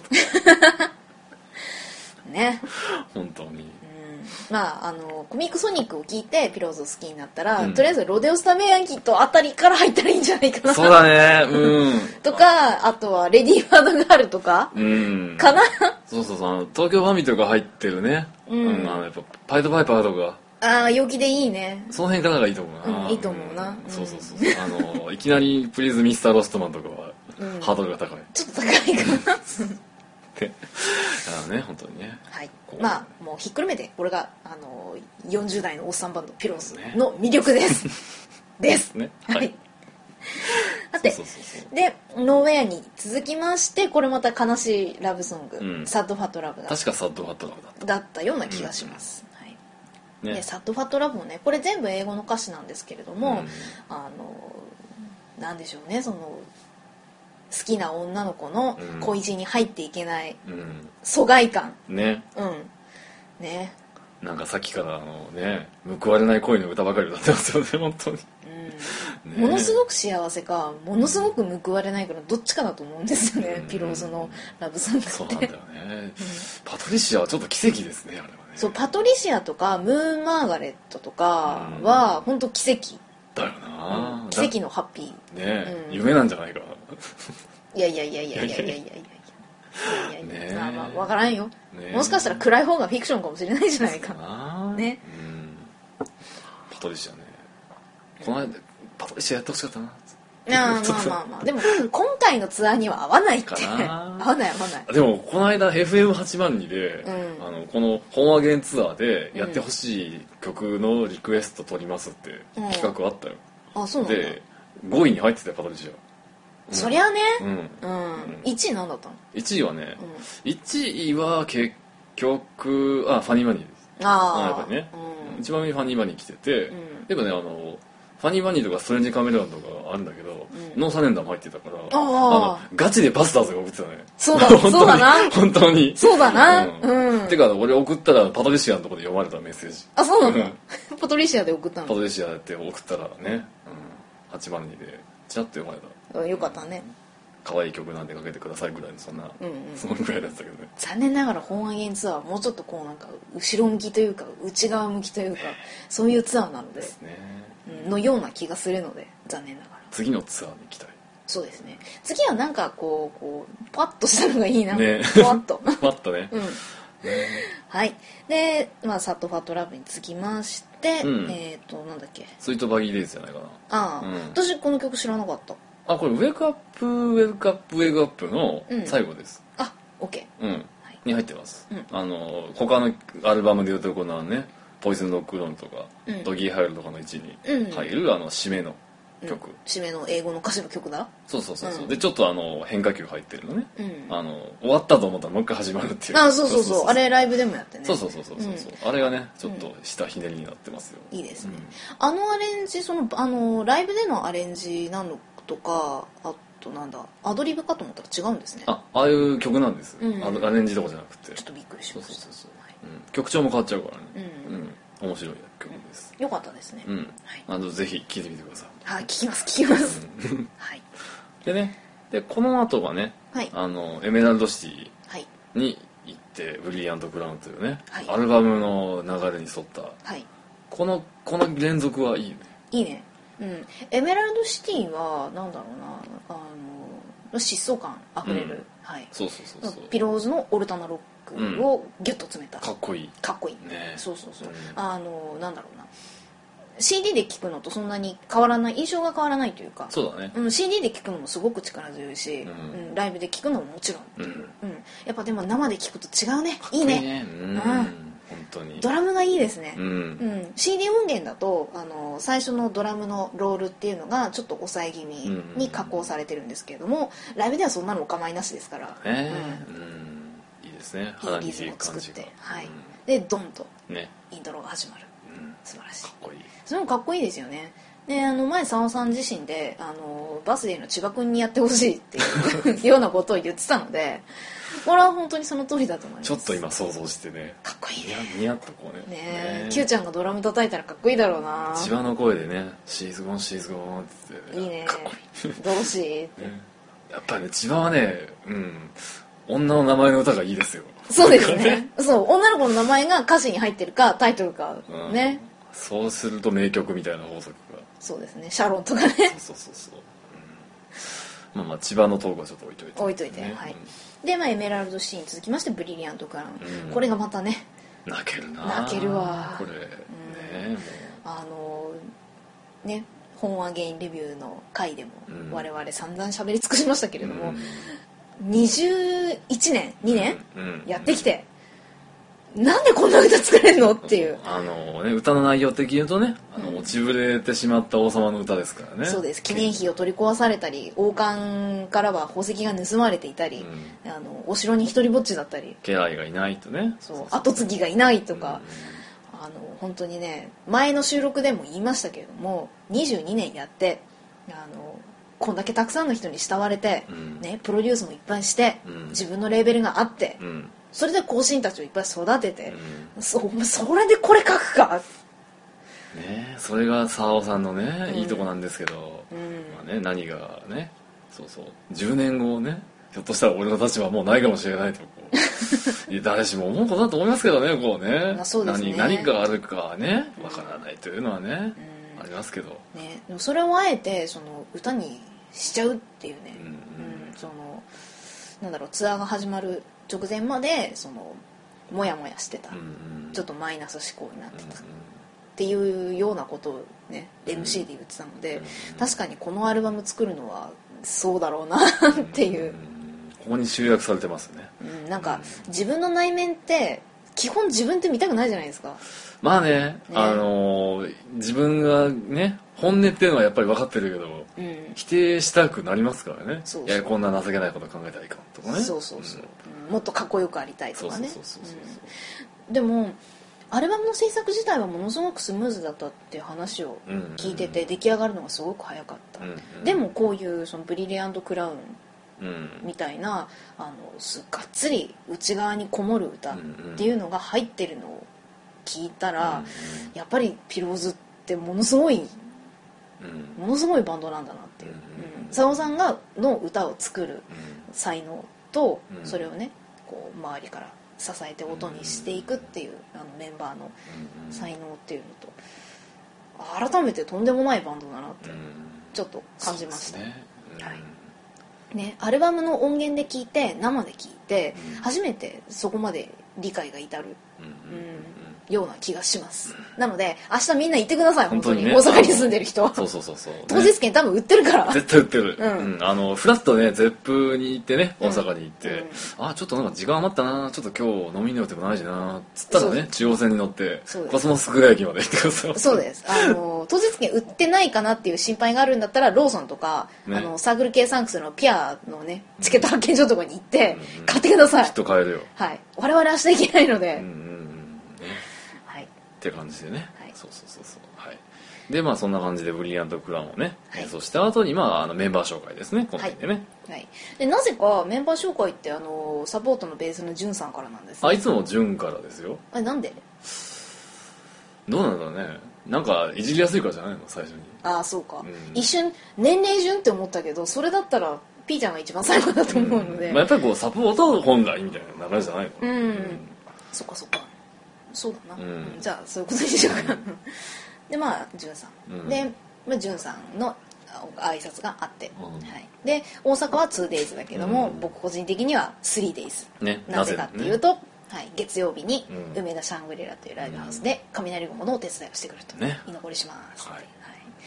ってね本当に、うん、 まああのコミックソニックを聞いてピローズを好きになったら、うん、とりあえずロデオスタメヤンキットあたりから入ったらいいんじゃないかなそうだねうんとかあとはレディーファードガールとか、うん、かなそうそうそうあの東京ファミとか入ってるね、うん、うん、あのやっぱパイドパイパーとかああ陽気でいいねその辺からがいいと思うな、 うん、いいと思うな、うん、 そうそうそうあのいきなりプリーズミスターロストマンとかは、うん、ハードルが高いちょっと高いかなってあのね本当にねはいまあもうひっくるめてこれがあのよんじゅう代のおっさんバンドピローズの魅力です、ね、ですねはいさてでノーウェアに続きましてこれまた悲しいラブソング、うん、サッドファットラブだ確かサッドファットラブだっただったような気がします、うんね、でサッドファットラブもねこれ全部英語の歌詞なんですけれども、うん、あのなんでしょうねその好きな女の子の恋路に入っていけない疎外感、 うん、ねうんねなんかさっきからあのね報われない恋の歌ばかり歌ってますよね本当に、 うんね、ものすごく幸せかものすごく報われないからどっちかだと思うんですよね、うん、ピローズのラブソングってそうなんだよね、うん、パトリシアはちょっと奇跡ですねあれはねそうパトリシアとかムーンマーガレットとかは本当奇跡だよな、 うん、奇跡のハッピーね、うん、夢なんじゃないかいやいやいやいやいやいやいやいやいやいやまあまあ分からんよ、ね、もしかしたら暗い方がフィクションかもしれないじゃないかなね、 うん、パトリシアねこの間パトリシアやってほしかったなあまあまあまあでも今回のツアーには合わないって合わない合わないでもこの間 エフエムはちまんに で、うん、あのこのホーンアゲンツアーでやってほしい曲のリクエスト取りますって企画あったよ、 うん、あそうなんだでごいに入ってたよパトリシア、うん、 そりゃね、うんうん、いちい何だったのいちいはね、うん、いちいは結局あファニーマニーですああやっぱりね、うん、一番目にファニーマニー来てて、うん、でもねあのファニーバニーとかストレンジカメレオンとかあるんだけど、うん、ノーサレンダーも入ってたからあのガチでバスターズが送ってたねそうだそうだな本当にそうだなうん、 うん、てか俺送ったらパトリシアのところで読まれたメッセージ。 あ、そうなんだパトリシアで送ったの。 パトリシアって送ったらね、うん、はちばんにでチラッと読まれた。 うん、よかったね。 可愛い曲なんでかけてくださいぐらいのそんな、うんうん、そのぐらいだったけどね。 残念ながら本アゲンツアーはもうちょっとこうなんか後ろ向きというか内側向きというかそういうツアーなのでですね、うん、のような気がするので残念ながら次のツアーに行きたい。 そうですね。次はなんかこうこうパッとしたのがいいな、 ね、 パッとパッとね、うん、 はいで、まあ、サットファットラブにつきまして、うん、えっ、ー、となんだっけスイートバギーデイズじゃないかな。 ああ、うん、私この曲知らなかった。 あ、これウェイクアップウェイクアップウェイクアップの最後です、 うん、あ、オッケー、うん、はい、に入ってます、うん、あの他のアルバムでいうとこのねポイズンロックロンとか、うん、ドギーハイルとかの位置に入る、うん、あの締めの曲、うん、 締めの英語の歌詞の曲だ。 そうそうそうそう、うん、でちょっとあの変化球入ってるのね、うん、あの終わったと思ったらもう一回始まるっていう。 あ、そうそうそう、あれライブでもやってね。 そうそうそうそうそう、うん、あれがねちょっと下ひねりになってますよ、 いいですね、うん、あのアレンジ、そのあのライブでのアレンジなのとか、あとなんだアドリブかと思ったら違うんですね。 あ、ああいう曲なんです、うん、アレンジとかじゃなくて。 ちょっとびっくりしました。そうそうそう、はい、 うん、曲調も変わっちゃうからね、うん、うん、面白い曲です、 うん、よかったですね、 うん、はい、あのぜひ聴いてみてください。 はい、聞きます聞きます、はい。 でね、でこの後がね、はい、あのエメラルドシティに行って、ブリリアント・クラウンというね、はい、アルバムの流れに沿った、はい、このこの連続はいいね。 いいね、うん、エメラルドシティはなんだろうな、あの疾走感あふれる、うん、はい、 そうそうそうそう、 ピローズのオルタナロックをギュッと詰めた、うん、 かっこいいかっこいい、 ね、 そうそうそう、うん、あのなんだろうな、シーディー で聴くのとそんなに変わらない、印象が変わらないというか、 そうだね、 うん、シーディー で聴くのもすごく力強いし、うんうん、ライブで聴くのももちろん、うんうん、やっぱでも生で聴くと違うね、いいね、いいね、うん、 本当にドラムがいいですね、 うんうん、 シーディー 音源だとあの最初のドラムのロールっていうのがちょっと抑え気味に加工されてるんですけれども、ライブではそんなのお構いなしですから、 えーうん、いいですね、 いいリズムを作って、はい、でドンとイントロが始まる、 ね、 素晴らしい、 かっこいい、 それもかっこいいですよね。で、あの前佐野さん自身であのバースデーの千葉君にやってほしいっていうようなことを言ってたので、これは本当にその通りだと思います。 ちょっと今想像してね、 かっこいいね、 ニヤッとこうね、 ねえ、Q ちゃんがドラム叩いたらかっこいいだろうな、 千葉の声でね、シーズゴンシーズゴンって言って、 いいね、 かっこいいどうしいって、 ね、やっぱりね、千葉はね、うん、女の名前の歌がいいですよ。 そうですねそう、女の子の名前が歌詞に入ってるかタイトルか、うん、ね、 そうすると名曲みたいな法則が、 そうですね、シャロンとかね、 そうそうそうそう、うん、まあまあ千葉のトークはちょっと置いといて、 置いといて、ね、はい、うん、で、まあ、エメラルドシーン続きましてブリリアント・クラウン、うん、これがまたね、 泣けるな、 泣けるわこれ、うん、ね、 あのね、本アゲインレビューの回でも我々散々喋り尽くしましたけれども、うん、にじゅういちねんにねんやってきて、なんでこんな歌作れるのっていう、 あの、ね、歌の内容的に言うとね、あの、うん、落ちぶれてしまった王様の歌ですからね。 そうです、記念碑を取り壊されたり、王冠からは宝石が盗まれていたり、うん、あのお城に一人ぼっちだったり、 家来がいないとね、 そう跡継ぎがいないとか、うん、あの本当にね、前の収録でも言いましたけれども、にじゅうにねんやってあのこんだけたくさんの人に慕われて、うん、ね、プロデュースもいっぱいして、うん、自分のレーベルがあって、うん、それで後進たちをいっぱい育てて、うん、そ, それでこれ書くか、 ね、それが沢尾さんのね、うん、いいとこなんですけど、うん、まあね、何がね、そうそう、じゅうねんごね、ひょっとしたら俺の立場はもうないかもしれないとこう誰しも思うことだと思いますけどね、こうね、まあそうですね、何, 何があるかねわからないというのはね、うん、ありますけど、 ね、でもそれをあえてその歌にしちゃうっていうね、うんうん、そのなんだろう、ツアーが始まる直前までそのモヤモヤしてた、うんうん、ちょっとマイナス思考になってた、うんうん、っていうようなことをね エムシー で言ってたので、うんうん、確かにこのアルバム作るのはそうだろうなっていう、うんうん、 ここに集約されてますね、 うん、なんか自分の内面って基本自分って見たくないじゃないですか。 まあ ね, ねあのー、自分がね本音っていうのはやっぱり分かってるけど、うん、否定したくなりますからね。そうそう、いやこんな情けないこと考えたらいかんとかね、 そうそうそう、うん、もっとかっこよくありたいとかね。でもアルバムの制作自体はものすごくスムーズだったっていう話を聞いてて、出来上がるのがすごく早かった、うんうん、でもこういうそのブリリアント・クラウンみたいな、あのがっつり内側にこもる歌っていうのが入ってるのを聞いたら、うんうん、やっぱりピローズってものすごい、うん、ものすごいバンドなんだなっていう、佐野さんがの歌を作る才能と、うん、それをねこう周りから支えて音にしていくっていうあのメンバーの才能っていうのと改めてとんでもないバンドだなってちょっと感じました、ねはいね、アルバムの音源で聴いて生で聴いて初めてそこまで理解が至る、うんうんような気がします。なので明日みんな行ってください。本当に、ね、大阪に住んでる人は。 そうそうそうそう、ね、 当日券多分売ってるから。 絶対売ってる。うん、うん、あのフラッとねゼップに行ってね大阪に行って、うん、あちょっとなんか時間余ったな、ちょっと今日飲みに寄ってもないしなつったらね中央線に乗ってコスモスクエア駅まで行ってください。 そうです。あの当日券売ってないかなっていう心配があるんだったらローソンとか、ね、あのサークル系サンクスのピアのねチケット発券所とかに行って買ってください。 きっと買えるよ。 はい。我々明日行けないので。うんうんって感じでね、はい、そうそうそうそう、はい、でまあそんな感じでブリリアントクラウンをね、はい、演奏した後にまああのメンバー紹介ですね今回でね、 はいはい、でなぜかメンバー紹介ってあのサポートのベースのジュンさんからなんです、 ね、あいつもジュンからですよ。 あれなんでどうなんだろうね、なんかいじりやすいからじゃないの最初に。 ああそうか、うん、一瞬年齢順って思ったけどそれだったらピーちゃんが一番最後だと思うので、 うんまあ、やっぱりこうサポート本来みたいな流れじゃないの。 うん、うん、そっかそっかそうだな、うん、じゃあそういうことにしようかなでまあジュンさん、うん、で、まあ、ジュンさんの挨拶があって、うんはい、で大阪は ツーデイズ だけども、うん、僕個人的には スリーデイズ、ね、なぜかっていうと、ねはい、月曜日に梅田シャングリラというライブハウスで雷雲のお手伝いをしてくると、ね、居残りします、はいはい、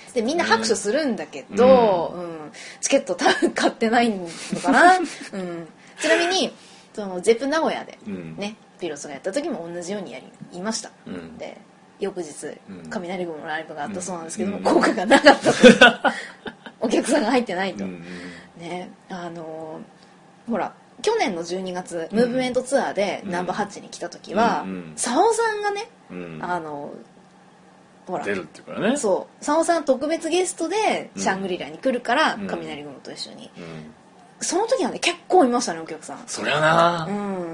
でみんな拍手するんだけど、うんうん、チケット多分買ってないのかな、うん、ちなみにそのゼップ名古屋でね、うんピロスがやった時も同じようにやりいました、うん、で翌日雷雲のライブがあったそうなんですけども、うん、効果がなかったとお客さんが入ってないと、うん、ねあのー、ほら去年のじゅうにがつムーブメントツアーでナンバーハッチに来た時はサオ、うん、さんがね、うん、あのほら出るっていうからねそうサオさん特別ゲストでシャングリラに来るから、雷雲と一緒に、その時はね結構いましたねお客さん。 そりゃな、 うん、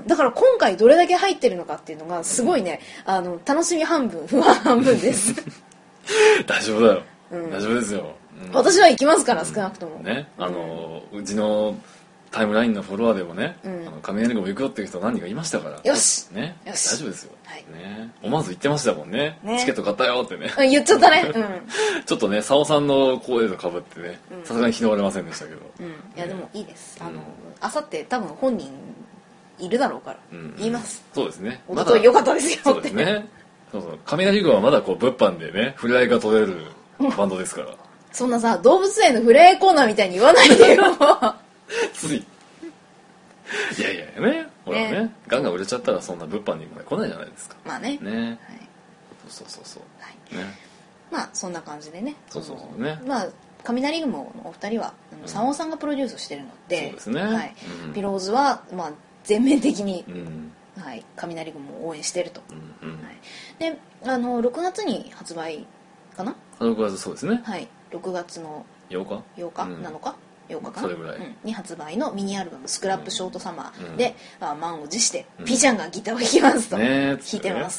だから今回どれだけ入ってるのかっていうのがすごいね、うん、あの楽しみ半分不安半分です大丈夫だよ、うん、大丈夫ですよ、 うん、私は行きますから少なくともねあの、うん、うちのタイムラインのフォロワーでもね、うん、あの雷雲行くよっていう人何人かいましたからよし、 ね、 よし大丈夫ですよ、はいね、思わず言ってましたもん ね, ねチケット買ったよってね、 うん、言っちゃったね、うん、 ちょっとねサオさんの声とかぶってねさすがに拾われませんでしたけど、 うん、いやでもいいです、うん、あのあさって多分本人いるだろうから、うん、言います、 そうですねおととい良かったですよってそうですねそうそう雷雲はまだこう物販でね触れ合いが取れるバンドですからそんなさ動物園の触れ合いコーナーみたいに言わないでよついいやいやねほら ね, ねガンガン売れちゃったらそんな物販に来ないじゃないですかまあねね、はい、そうそうそうそう、 はいね、まあそんな感じでねそうそうそうねまあ雷雲のお二人は佐野さんがプロデュースしてるので、 そうですね、 はいうん、ピローズはまあ全面的に、うんはい、雷雲を応援してると、うんうんはい、であのろくがつに発売かなろくがつそうですねはいろくがつのようかようか、うん、なのかようかかなそれぐらい、うん、 に発売のミニアルバム「スクラップショートサマー」で、うんまあ、満を持して、うん、ピーちゃんがギターを弾きますと、ね、弾いてます、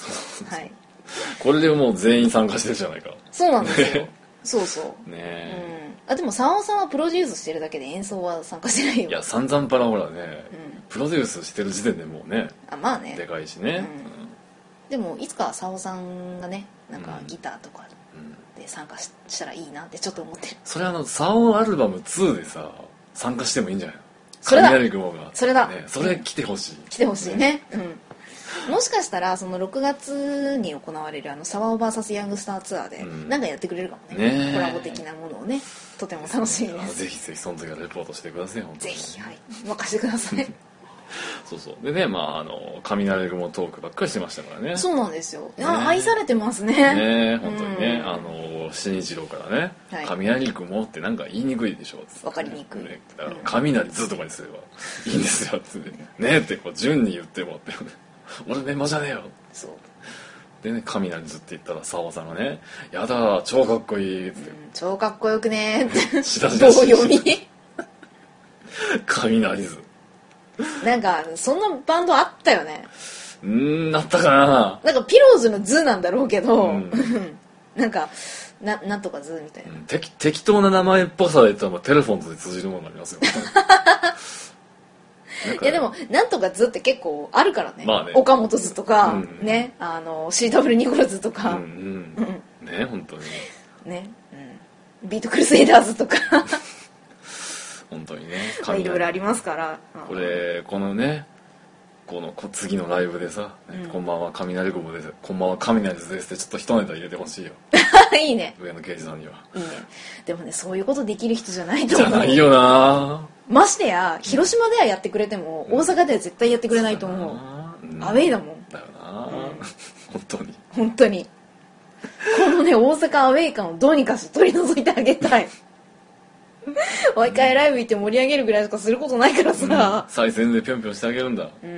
はい、 これでもう全員参加してるじゃないかそうなんですよそうそうね、 うん、あでも佐野さんはプロデュースしてるだけで演奏は参加してないよ。 いや散々パラほらね、うん、プロデュースしてる時点でもうねあまあねでかいしね、うんうん、 でもいつか佐野さんがねなんかギターとかで参加 し, したらいいなってちょっと思ってる。 それあの佐野アルバムツーでさ参加してもいいんじゃないの。 それだ雷雲がそれだ、 ね、それ来てほしい、うん、 来てほしいね、うんもしかしたらそのろくがつに行われるあのサワオ ブイエス ヤングスターツアーで何かやってくれるかもね、うん、コラボ的なものをねとても楽しみです。 ぜひぜひその時はレポートしてください。 ぜひはい任せてくださいそうそうでねまああの雷雲トークばっかりしてましたからね。 そうなんですよ、ね、愛されてますねね本当にね、うん、あの新一郎からね、はい、雷雲ってなんか言いにくいでしょってわかりにくい、 ね、だから雷ずとかにすればいいんですよってねってこう順に言ってもって俺メンバーじゃねえよそうでね雷ずって言ったら澤さんがねやだ超かっこいいって、うん、 超かっこよくねってしだし棒読み雷図なんかそんなバンドあったよね。 うーん、あったかな。 なんかピローズの図なんだろうけど、うん、なんかななんとか図みたいな、うん、 適適当な名前っぽさで言ったらテレフォンズで通じるものがありますよいやでもなんとか図って結構あるからね、 まあね、 岡本図とか、うん、ね、あの シーダブリュー ニコラズとか、 うんうん、ね本当にね、うん、ビートクルセイダーズとか本当にね、 いろいろありますから、 これこのねこの次のライブでさ、うん、こんばんは雷ゴムです、こんばんは雷ですってちょっと一ネタ入れてほしいよいいね、 上野刑事さんにはいいね。でもね、そういうことできる人じゃないと思う。 じゃないよな。 ましてや広島ではやってくれても、うん、大阪では絶対やってくれないと思う、うん、アウェイだもんだよな、うん、本当に本当にこのね大阪アウェイ感をどうにかして取り除いてあげたいもう一回ライブ行って盛り上げるぐらいしかすることないからさ、 うん、最前でぴょんぴょんしてあげるんだ、 うんうん、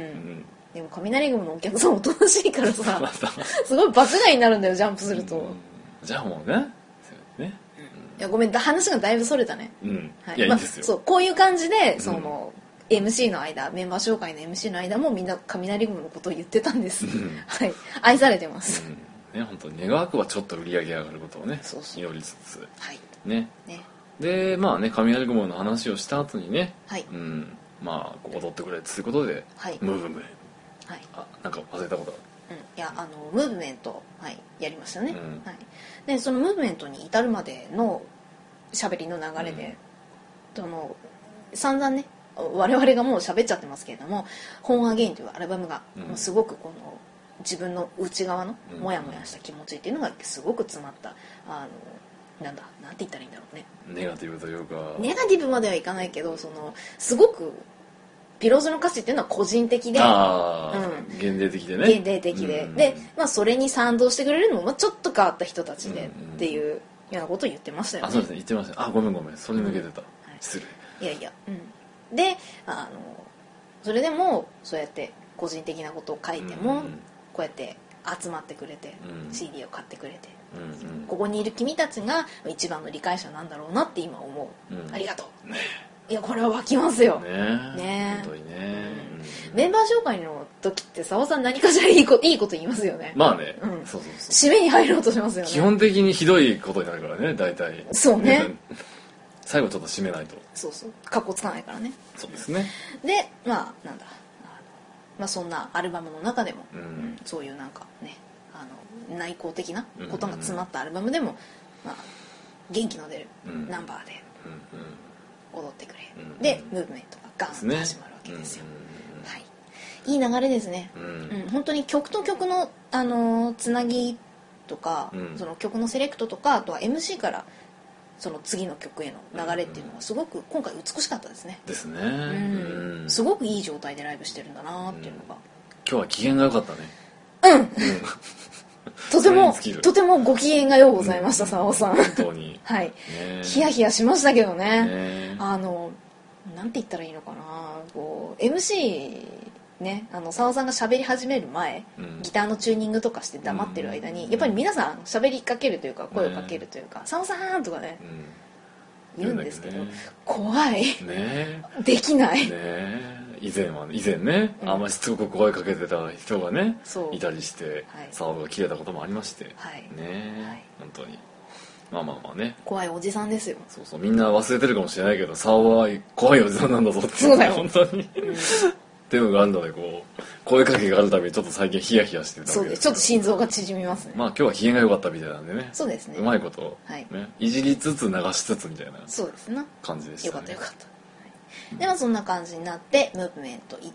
でも雷雲のお客さんおとなしいからさすごい爆買いになるんだよ、ジャンプすると、うん、 じゃあもうねね、 いやごめん、話がだいぶそれたね、 うんはい、いや、まあ、いいですよ。 そうこういう感じでその、うん、エムシー の間、メンバー紹介の エムシー の間もみんな雷雲のことを言ってたんです、うん、はい、愛されてます、 うん、ね、本当に願わくはちょっと売り上げ上がることをね、そうそう祈りつつ、はい、ねねでまあね、雷雲の話をした後にね、はい、うん、まあ踊ってくれということで、はい、ムーブメント、はい、あ、なんか忘れたことある、 うん、いやあのムーブメント、はい、やりましたね、うん、はい、でそのムーブメントに至るまでの喋りの流れで、うん、その散々ね我々がもう喋っちゃってますけれども「ホーンアゲイン」というアルバムが、うん、もうすごくこの自分の内側のモヤモヤした気持ちっていうのがすごく詰まったあのなんだなんて言ったらいいんだろうね、 ネガティブというかネガティブまではいかないけど、そのすごくピローズの歌詞っていうのは個人的で、 あ、うん、限定的でね、 限定的で、うん、で、まあ、それに賛同してくれるのも、まあ、ちょっと変わった人たちでっていうようなことを言ってましたよね。 あ、そうですね、言ってました。あ、ごめんごめん、それ抜けてた、うん、失礼。 いやいや、うん、であのそれでもそうやって個人的なことを書いても、うん、こうやって集まってくれて、うん、シーディー を買ってくれて、うんうん、ここにいる君たちが一番の理解者なんだろうなって今思う、うん、ありがとう、ね、いやこれは湧きますよねね、本当にね、 うん、メンバー紹介の時って澤尾さん何かしらいいこと、いいこと言いますよね。 まあね、 うん、 そうそうそう、 締めに入ろうとしますよね。 基本的にひどいことになるからね、大体。 そうね最後ちょっと締めないと、そうそう、カッコつかないからね。 そうですね。 でまあなんだまあ、そんなアルバムの中でも、うんうん、そういうなんかねあの内向的なことが詰まったアルバムでも、まあ、元気の出るナンバーで踊ってくれ、うんうん、でムーブメントがガンと始まるわけですよ、うんうん、はい、いい流れですね、うんうん、本当に曲と曲の、あのー、つなぎとか、うん、その曲のセレクトとかあとは エムシー からその次の曲への流れっていうのはすごく今回美しかったですね。 ですね、 うんうん、すごくいい状態でライブしてるんだなっていうのが、うん、 今日は機嫌が良かったね。 うん、うん、とてもとてもご機嫌がようございました、澤尾さん。 本当にはい、ヒヤヒヤしましたけどね、ね、あのなんて言ったらいいのかな、こう エムシーね、あの澤尾さんが喋り始める前、うん、ギターのチューニングとかして黙ってる間に、うん、やっぱり皆さん喋りかけるというか声をかけるというか「澤尾さん」とかね、うん、言うんですけど、ね、怖い、ね、できない、ね、 以前は、ね、以前ね、うん、あんまりしつこく声かけてた人がねいたりして澤尾、はい、が切れたこともありまして、はいねはい、本当にまあまあまあね、 怖いおじさんですよ。 そうそう、みんな忘れてるかもしれないけど澤尾は怖いおじさんなんだぞってそうだよ本当に、うんっていうのがあるので、こう声かけがあるたびにちょっと最近ヒヤヒヤしてたわけです。 そうです、ちょっと心臓が縮みますね。 まあ今日は機嫌が良かったみたいなんでね、 そうですね、 うまいこと、はいね、いじりつつ流しつつみたいなそうですね感じでした、ね、 よかったよかった、はい、ではそんな感じになってムーブメント行って、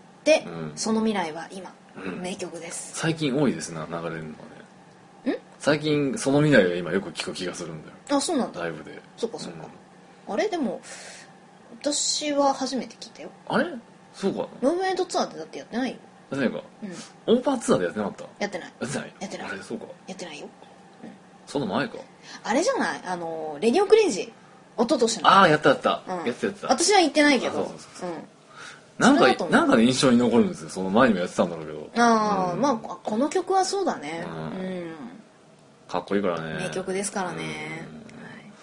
うん、その未来は今、うん、名曲です。 最近多いですね流れるのはね。ん最近その未来は今よく聞く気がするんだよ。 あ、そうなんだ。 ライブで。 そっかそっか、うん、あれでも私は初めて聞いたよ。 あれそうかな。 ムーブメントツアーってだってやってないよ。 やってないか、うん、オーパーツアーでやってなかった。 やってないやってないやってないあれそうかやってないよ、 うん、その前か。 あれじゃない、あのレディオクレイジー一昨年の。 ああやったやった、うん、やってたやってた。 私は行ってないけど、そうそうそう、うん、 なんかなんかね印象に残るんですよ。その前にもやってたんだろうけど。 ああ、うん、まあこの曲はそうだね、うん、うん、 かっこいいからね。 名曲ですからね、はい、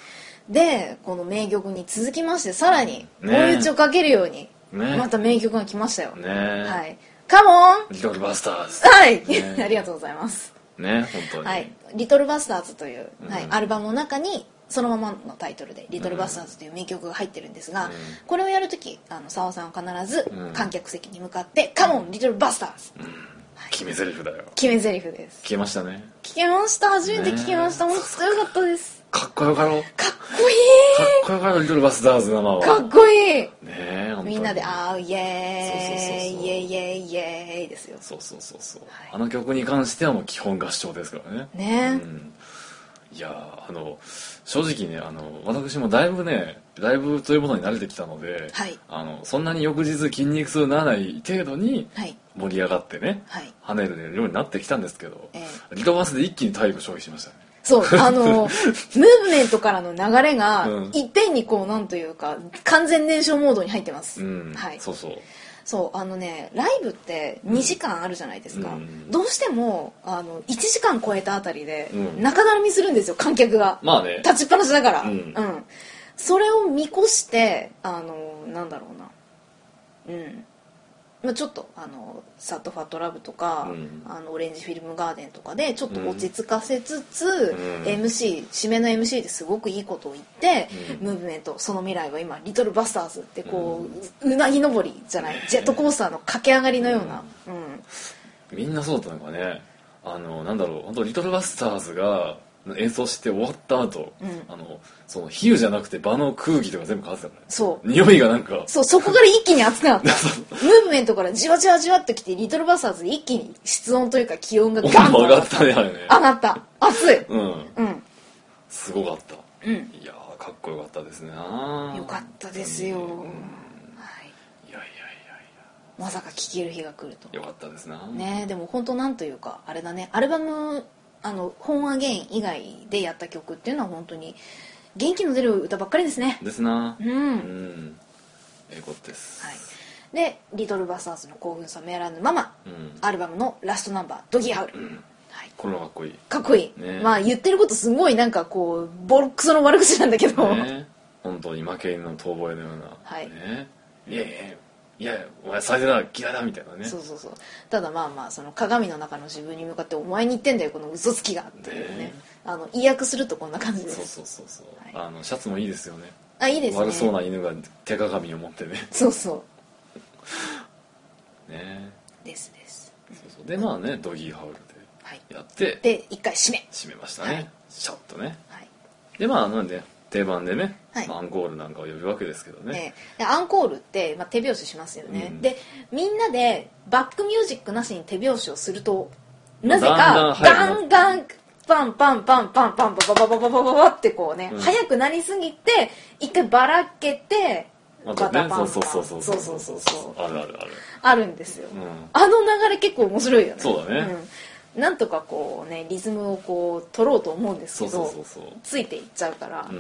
でこの名曲に続きましてさらに追い打ちをかけるように、ね、また名曲が来ましたよ、ね、はい、カモンリトルバスターズ、 はい、ね、ありがとうございますね、本当に、 はい、リトルバスターズという、はい、うん、アルバムの中にそのままのタイトルでリトルバスターズという名曲が入ってるんですが、うん、これをやるとき澤さんは必ず観客席に向かって、うん、カモンリトルバスターズ、うん、 はい、決め台詞だよ。 決め台詞です。 聞けましたね。 聞けました。初めて聞きました。本当よかったです。 かっこよかろ。 かっこいい。 かっこよかろリトルバスターズ生は。 かっこいい。 ねえ、 みんなであーイエーイイエーイイエーイイエーイですよ。 そうそうそうそう。はい、あの曲に関してはもう基本合唱ですからね。 ね。 うん、いやあの正直ね、あの私もだいぶねライブというものに慣れてきたので、はい、あのそんなに翌日筋肉痛にならない程度に盛り上がってね、はい、跳ねるようになってきたんですけど、えー、リトバスで一気に体力消費しましたね。 そう、あのムーブメントからの流れがいっぺんにこうなんというか完全燃焼モードに入ってます、 うん、はい、そうそうそうあのねライブってにじかんあるじゃないですか、うん、どうしてもあのいちじかん超えたあたりで中だるみするんですよ、観客が、 まあね、 立ちっぱなしだから、うん、 うん、 それを見越してあのなんだろうな、うんまあ、ちょっとあのサットファットラブとか、うん、あのオレンジフィルムガーデンとかでちょっと落ち着かせつつ、うん、エムシー 締めの エムシー ですごくいいことを言って、うん、ムーブメントその未来は今リトルバスターズってこう、うん、うなぎ登りじゃないジェットコースターの駆け上がりのような、うんうん、 みんなそうだったのかね。あのなんだろう本当リトルバスターズが演奏して終わった後、うん、あのその比喩じゃなくて場の空気とか全部変わってたから、ね、そう匂いがなんかそうそこから一気に熱くなったムーブメントからじわじわじわっときてリトルバスターズで一気に室温というか気温がガンと上がったねあれね上がった熱いうん、うん、すごかった、 うん、 いやーかっこよかったですね。 よかったですよ、うん、はい、いやいやいやいやまさか聴ける日が来るとよかったですなね。でも本当なんというかあれだねアルバムあの本アゲイン以外でやった曲っていうのは本当に元気の出る歌ばっかりですね。 ですな。 うん。うん、 ええことです。 はい。で、リトルバスターズの興奮冷めやらぬまま、うん、アルバムのラストナンバードギーハウル。うん、 はい。これはかっこいい。 かっこいい。ね、まあ言ってることすごいなんかこうボロクソの悪口なんだけど。 ね。本当に負け犬の遠吠えのような。 はい。 ね。いやいや。いやお前最低だ嫌いだみたいなね。 そうそうそう。ただまあまあその鏡の中の自分に向かってお前に言ってんだよこの嘘つきがっていうね。あの意訳するとこんな感じです。 そうそうそうそう、はい、あのシャツもいいですよね。 あいいですね。 悪そうな犬が手鏡を持ってね。 そうそう。 ね。 ですです。 そうそうでまあねドギーハウルでやって、はい、 で一回締め締めましたね。はい、シャッとね。 はい。 でまあなんで。定番でね、はい、アンコールなんかを呼ぶわけですけどね、 えー、アンコールって、まあ、手拍子しますよね、うん、でみんなでバックミュージックなしに手拍子をするとなぜかガンガンパンパンパンパンパンパパパパパパパパってこうね、うん、速くなりすぎて一回ばらけてバタパンパンそうそうそうそうそうそうそうあるあるあるあるんですよ、うん、あの流れ結構面白いよね。 そうだね、 うんなんとかこうねリズムをこう取ろうと思うんですけどそうそうそうそうついていっちゃうから、 うんうん、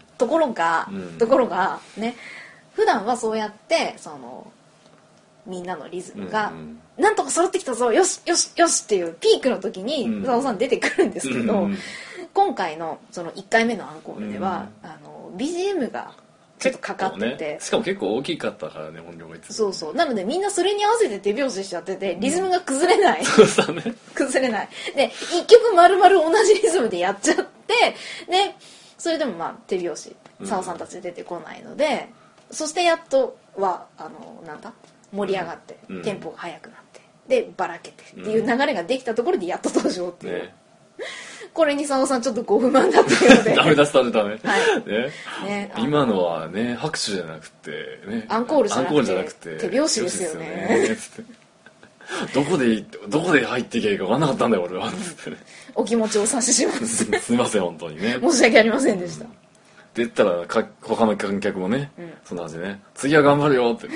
ところが、うん、ところがね普段はそうやってそのみんなのリズムが、うんうん、なんとか揃ってきたぞよしよしよしっていうピークの時に宇多田さん出てくるんですけど、うん、今回のそのいっかいめのアンコールでは、うん、あの ビージーエム がちょっとかかってて、ね、 しかも結構大きかったからね音量がいつもそうそうなのでみんなそれに合わせて手拍子しちゃっててリズムが崩れない、うん、 そうだね崩れないで一曲丸々同じリズムでやっちゃってでそれでもまあ手拍子澤さんたち出てこないので、うん、そしてやっとはあのなんだ盛り上がって、うん、テンポが速くなってでばらけてっていう流れができたところでやっと登場っていう、ねこれに佐野さんちょっとご不満だったようでダメ出したんだね、 はいねね、今のはね拍手じゃなくて、ね、 アンコールじゃなくて、 じゃなくて手拍子ですよねどこでどこで入っていけばいいか分かんなかったんだよ俺は、うん、 お気持ちをお察ししますすみません本当にね申し訳ありませんでした、うん、 って言ったらか他の観客もね、うん、そんな感じでね次は頑張るよって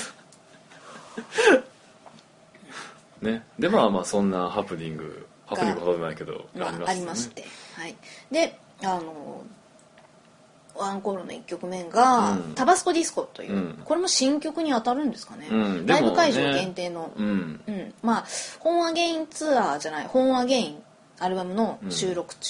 ねでまあまあそんなハプニングハプニングほどでないけどありま、ね、ありまして、はい、であのアンコールのいっきょくめが、うん、タバスコディスコという、うん、これも新曲に当たるんですかね、うん、ライブ会場限定の、うんうん、まあ本アゲインツアーじゃない本アゲインアルバムの収録中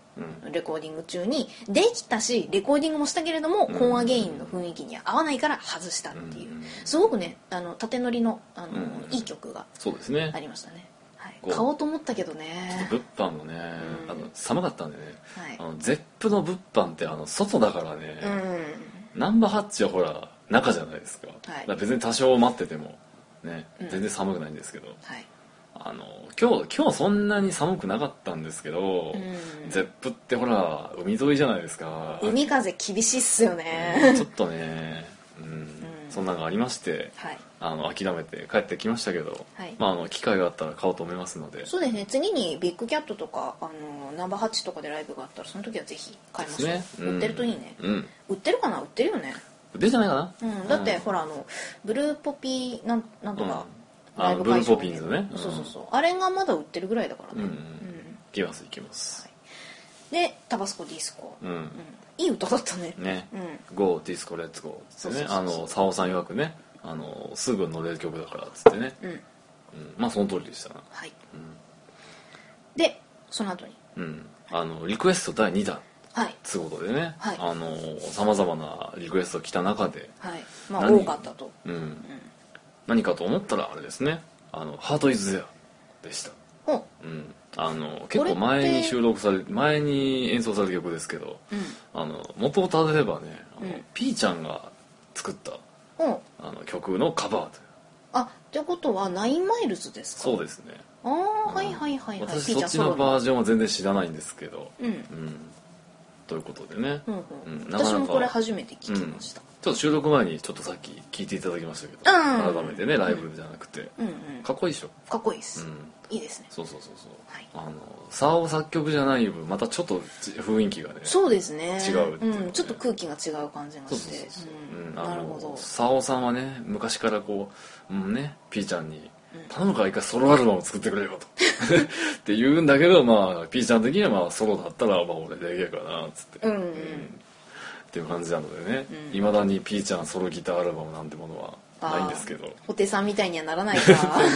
レコーディング中にできたしレコーディングもしたけれども、うん、コーンアゲインの雰囲気に合わないから外したっていう、うん、すごくねあの縦乗りの、あの、うん、いい曲がありましたね。買おうと思ったけどね。 物販もね、うん、あの寒かったんでね、はい、あのゼップの物販ってあの外だからね、うん、ナンバーハッチはほら中じゃないですか、はい、だから別に多少待っててもね、うん、全然寒くないんですけど、はい、あの今日今日そんなに寒くなかったんですけど、うん、ゼップってほら海沿いじゃないですか。 海風厳しいっすよね、 ちょっとね、うんうん、そんなのがありまして、はい、あの諦めて帰ってきましたけど、はい、まあ、あの機会があったら買おうと思いますので。 そうですね、次にビッグキャットとかあのナンバーハッチとかでライブがあったらその時はぜひ買いましょう、ね、うん、売ってるといいね、うん、売ってるかな。売ってるよね。 売ってるんじゃないかな、 うん、だって、うん、ほらあのブルーポピーなんなんとか、 うん、ライブ会場、ブルーポピーズね、 うん、そうそうそう、あれがまだ売ってるぐらいだからね、うんうん、いきますいきます、 はい、でタバスコディスコ、うんうん、いい歌だったね。 ね、うん、Go ディスコレッツゴーってね、あのサオさん曰くね、あのすぐ乗れる曲だからっつってね、うんうん、まあその通りでしたな。はい、うん、 でその後に、 うん、あのリクエストだいにだんつうことでね、はい、あのさまざまなリクエスト来た中で、はい、 まあ多かったと、うんうん、 何かと思ったらあれですね、あのハートイズゼアでした。うん、あの結構前に収録され前に演奏される曲ですけど、うん、あの元をたどればね、あの、うん、ピーちゃんが作ったあの曲のカバーという。 あ、ってことはナインマイルズですか。 そうですね。 ああ、うん、はいはいはいはい。 私そっちのバージョンは全然知らないんですけど、うん、うん、ということでね、うんうんうん、私もこれ初めて聞きました、うん、 ちょっと収録前にちょっとさっき聞いていただきましたけど、うん、改めてねライブじゃなくて、うんうん、かっこいいでしょ。 かっこいいです、うん、いいですね。 そうそうそうそう、はい、あのサオ作曲じゃない分またちょっと雰囲気がね、 そうですね、 違うっていうね、 うん、ちょっと空気が違う感じがして、 なるほど。サオさんはね昔からこう、うんね、ピーちゃんに頼むから一回ソロアルバムを作ってくれよとって言うんだけど、まあピーちゃん的にはまあソロだったらまあ俺できるかなっつって、うんうんうん、っていう感じなのでね、いま、うん、だにピーちゃんソロギターアルバムなんてものはないんですけど、 ホテさんみたいにはならないか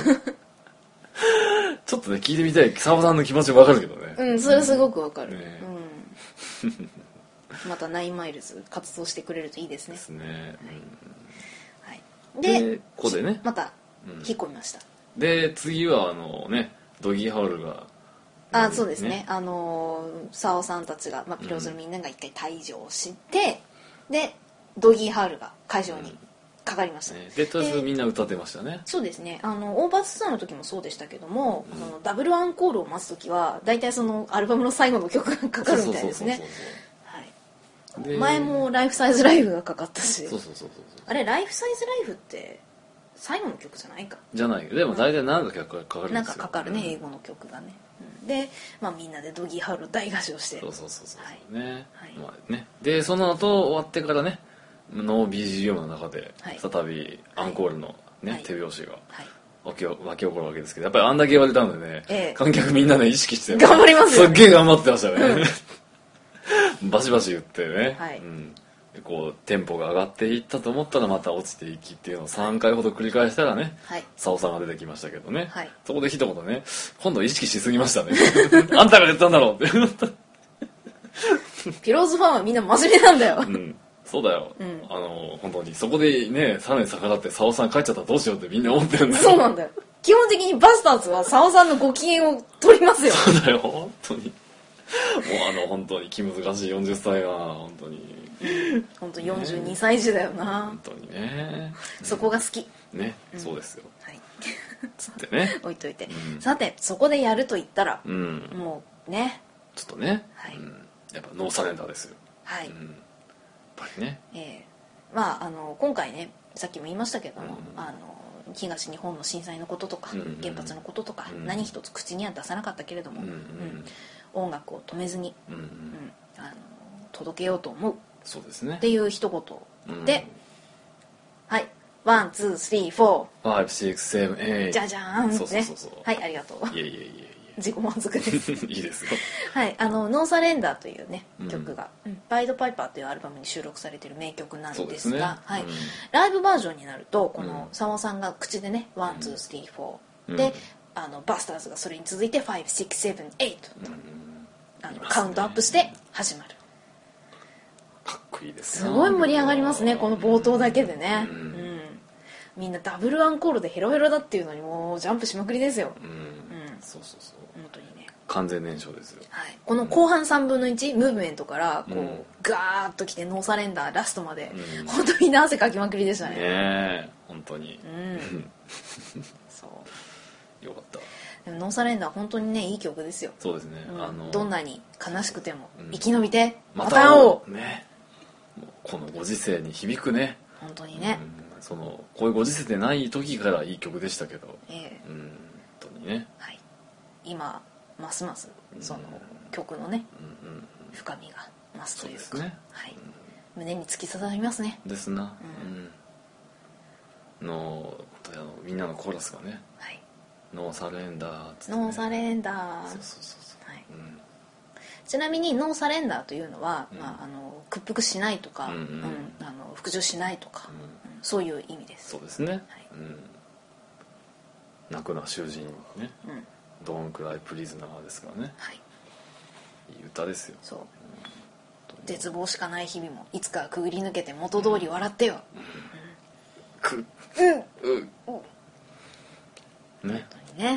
ちょっとね聞いてみたい。サオさんの気持ちわかるけどね。 うん、それすごくわかる、ね、うん、またナインマイルズ活動してくれるといいですね。 ですね、 はい、はい、で, でここでねまた引っ込みました、 うん、で次はあのねドギーハウルがあ、そうですね、ね、あのサオさんたちが、まあ、ピローズのみんなが一回退場して、うん、でドギーハウルが会場にかかりました、ね、 でとりあえずみんな歌ってましたね。 そうですね、あのオーバースターの時もそうでしたけども、うん、そのダブルアンコールを待つ時は大体そのアルバムの最後の曲がかかるみたいですね。前もライフサイズライフがかかったし、そうそうそうそう、あれライフサイズライフって最後の曲じゃないか。 じゃないでも大体何か曲がかかるんですよ。 なんかかかるね、うん、英語の曲がね、うん、で、まあ、みんなでドギーハウル大合唱して、 そうそうそうそう、はい、ね、はい、まあね、でその後終わってからねの ビージーエム の中で再びアンコールの、ね、はい、手拍子が湧き、湧き起こるわけですけど、やっぱりあんだけ言われたんでね、ええ、観客みんなね意識して頑張りますよ、 すっげえ頑張ってましたね、うん、バシバシ言ってね、はい、うん、こうテンポが上がっていったと思ったらまた落ちていきっていうのをさんかいほど繰り返したらね、はい、サオさんが出てきましたけどね、はい、そこで一言ね、今度意識しすぎましたねあんたが言ったんだろうってピローズファンはみんな真面目なんだよ、うん、 そうだよ、うん、あの本当にそこでねさらに逆らってサオさん帰っちゃったらどうしようってみんな思ってるんだよ。 そうなんだよ、基本的にバスターズはサオさんのご機嫌を取りますよ。 そうだよ本当にもうあの本当に気難しいよんじゅっさいが本当に、 うん、本当によんじゅうにさい児だよな、 本当にね、 そこが好きね、うん、そうですよ、はいつってね置いといて、うん、さてそこでやると言ったら、うん、もうねちょっとね、はい、うん、やっぱノーサレンダーですよ、はい、うん、やっぱりね、 えー、まああの今回ねさっきも言いましたけども、うん、あの東日本の震災のこととか、うん、原発のこととか、うん、何一つ口には出さなかったけれども、うんうん、音楽を止めずに、うんうん、あの届けようと思う、 そうですね、 っていう一言で、うん、はいワンツースリーフォーファイブシックスセブンエイトじゃじゃーん、ね、 そうそうそうそう、 はいありがとう、 いえいえいえ自己満足ですいいですよはいあのノーサレンダーというね曲が、うん、パイドパイパーというアルバムに収録されている名曲なんですが、ね、はい、うん、ライブバージョンになるとこのサオさんが口でねワンツースリーフォーで、あのバスターズがそれに続いてファイブシックスセブンエイトあのカウントアップして始まる。 かっこいいですすごい盛り上がりますね、この冒頭だけでね。うん、うん、みんなダブルアンコールでヘロヘロだっていうのにもうジャンプしまくりですよ。うん、うん、 そうそうそう、 本当にね、 完全燃焼ですよ。 はい、この後半さんぶんのいちムーブメントからこう、うん、ガーッときてノーサレンダーラストまで、うん、本当にみんな汗かきまくりでしたね。ねえ、本当に。うん、そうよかった。 でもノーサレンダー本当にねいい曲ですよ。 そうですね、うん、あのどんなに悲しくても生き延びて、 うん、また会おうね。このご時世に響くね。 本当にね、 うん、そのこういうご時世でない時からいい曲でしたけど、えー、うん、本当にね、 はい、今ますますその曲のね、うんうん、深みが増すというか、そうですね、はい、うん、胸に突き刺さりますね。 ですな、うん、のあのみんなのコーラスがね、はい、ノーサレンダーっつって、ね、 ノーサレンダー、そうそうそうそう、はい、うん、ちなみにノーサレンダーというのは、うん、まあ、あの屈服しないとか、うんうんうん、あの服従しないとか、うん、そういう意味です。 そうですね、はい、うん、泣くな囚人ね、うん、ドンクライプリズナーですからね、はい、いい歌ですよ。そう、うん、 絶望しかない日々もいつかくぐり抜けて元通り笑ってよ、 うんうん、くうん、うん、ね、 本当にね、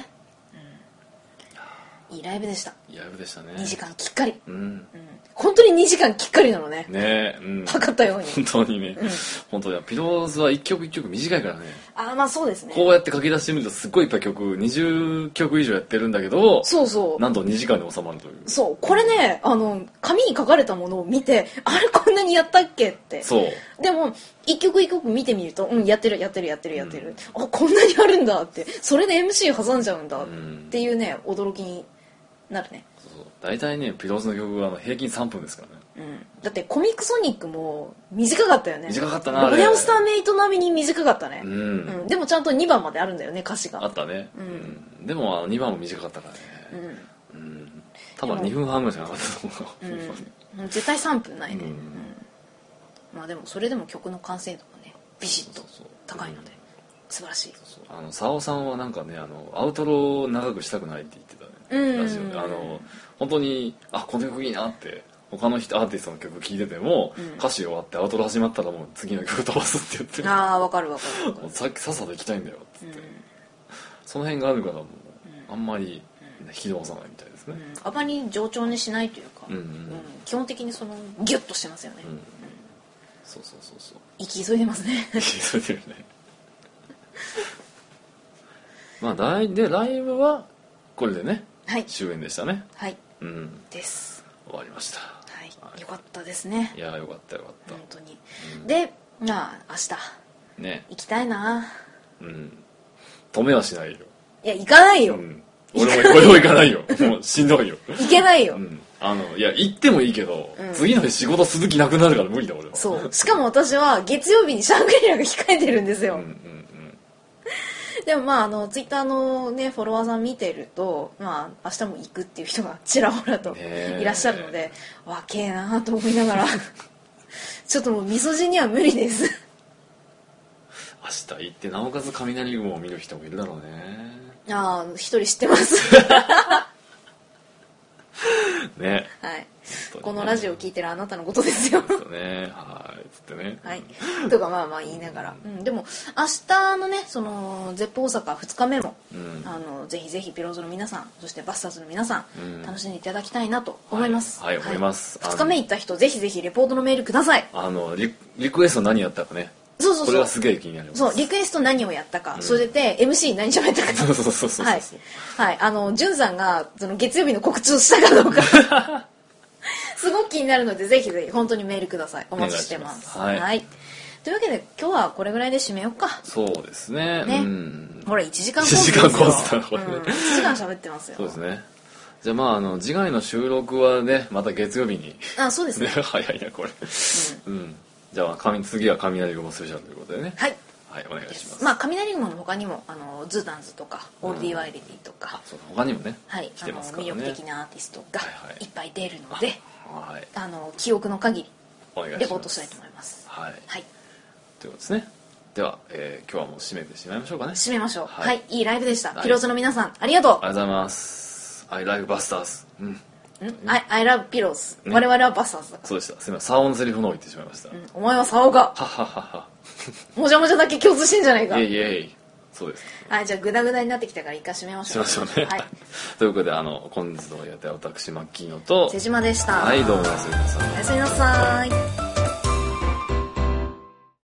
いいライブでした。 いいライブでしたね。 にじかんきっかり、うん、うん、 本当ににじかんきっかりなのね。 ね、うん、 測ったように本当にね、うん、本当にピローズは一曲一曲短いからね。 あ、まあそうですね。 こうやって書き出してみるとすっごいいっぱい曲にじゅっきょく以上やってるんだけど、 そうそう、 なんとにじかんで収まるという。 そう、これね、あの紙に書かれたものを見て、あれこんなにやったっけって。そうでも一曲一曲見てみると、うん、やってるやってるやってるやってる、うん、あ、こんなにあるんだって、それで エムシー 挟んじゃうんだっていうね、驚きになるね。 そう、大体ねピローズの曲はあの平均さんぷんですからね、 うん、だってコミックソニックも短かったよね。 短かったな。 ロヤルスターメイト並みに短かったね、うん、 うん、 でもちゃんとにばんまであるんだよね、歌詞が。 あったね、うん、でもあのにばんも短かったからね、うん、うん、多分にふんはんぐらいじゃなかったと思う、 うん、絶対さんぷんないね、うんうん、まあでもそれでも曲の完成度がねビシッと高いので素晴らしい。 そうそう、あのサオさんはなんかね、あのアウトロを長くしたくないって言ってたね、うん、ラジオで。あの本当に、あ、この曲いいなって他の人アーティストの曲聴いてても、うん、歌詞終わってアウトロ始まったらもう次の曲飛ばすって言って、 ああ、わかるわかるわかる、 さっきさっさと行きたいんだよって言って、うん、その辺があるからもう、うん、あんまり引き伸ばさないみたいですね、うん、 あまり冗長にしないというか、うんうんうん、基本的にそのギュッとしてますよね、うんうん、 そうそうそうそう、 生き急いでますね生き急いでるねまあライでライブはこれでね、はい、終演でしたね。はい、うん、 です終わりました。はい、よかったですね。 いや、よかったよかった、 本当に、うん、で、まあ明日ね行きたいな。 うん、止めはしないよ。 いや、行かないよ、うん、 俺も俺も行かないよもうしんどいよ行けないよ、うん、 あのいや行ってもいいけど、うん、次の日仕事する気なくなるから無理だ俺は。 そうしかも私は月曜日にシャングリラが控えてるんですよ、うんうんうん、でもまああのツイッターのねフォロワーさん見てると、まあ明日も行くっていう人がちらほらといらっしゃるので、わけえなと思いながらちょっともうみそじには無理です明日行ってなおかつ雷雲を見る人もいるだろうね。 ああ、一人知ってますね、はい、このラジオを聞いてるあなたのことですよそうね、はいつってね、 はい、とかまあまあ言いながら、うん、でも明日のねそのゼップ大阪ふつかめも、うん、あのぜひぜひピローズの皆さん、そしてバスターズの皆さん、うん、楽しんでいただきたいなと思います。 はい、はい、思います。 ふつかめ行った人ぜひぜひレポートのメールください。 あの リ, リクエスト何やったかね。 そうそうそう、 これはすげえ気になります。 そう、リクエスト何をやったか、うん、それで エムシー 何喋ったか、 そうそうそうそう、 はい、はい、あのじゅんさんがその月曜日の告知をしたかどうかすごく気になるので、ぜひぜひ本当にメールください。お待ちしてます。ますはい、はい、というわけで今日はこれぐらいで締めようか。 そうですね。ね、うん、 ほらいちじかんコースですよ。いちじかんコースだこれ、ね、うん、いちじかん喋ってますよ。 そうですね。じゃあまああの次回の収録はねまた月曜日に。 あ、そうですね。 早いなこれ。うん。うん、じゃあ次は雷雲スペシャルということでね。はい。はい、お願いします。 まあ雷雲の他にもあのズータンズとかオールディワイレディとか、うん、 あ、そう他にもね、 はい、来てますからね、あの魅力的なアーティストがいっぱい出るので、はい、あの記憶の限りレポートしたいと思います。はい。はい。 ということですね。では、えー、今日はもう締めてしまいましょうかね。 締めましょう。はい、はい、いいライブでした。ピローズの皆さんありがとう。 ありがとうございます。I like Busters。うん。 I, I love pillows、ね、我々はバスターズだから。 そうでした。すみません、サオのセリフのを言ってしまいました、うん、 お前はサオかははははもじゃもじゃだけ共通してんじゃないか。 いえいえいそうです。 はい、じゃあグダグダになってきたから一回締めましょう。 しましょうね、はい、ということであの本日のやった私マッキーノと瀬島でした。 はい、どうもおやすみなさい。 おやすみなさい。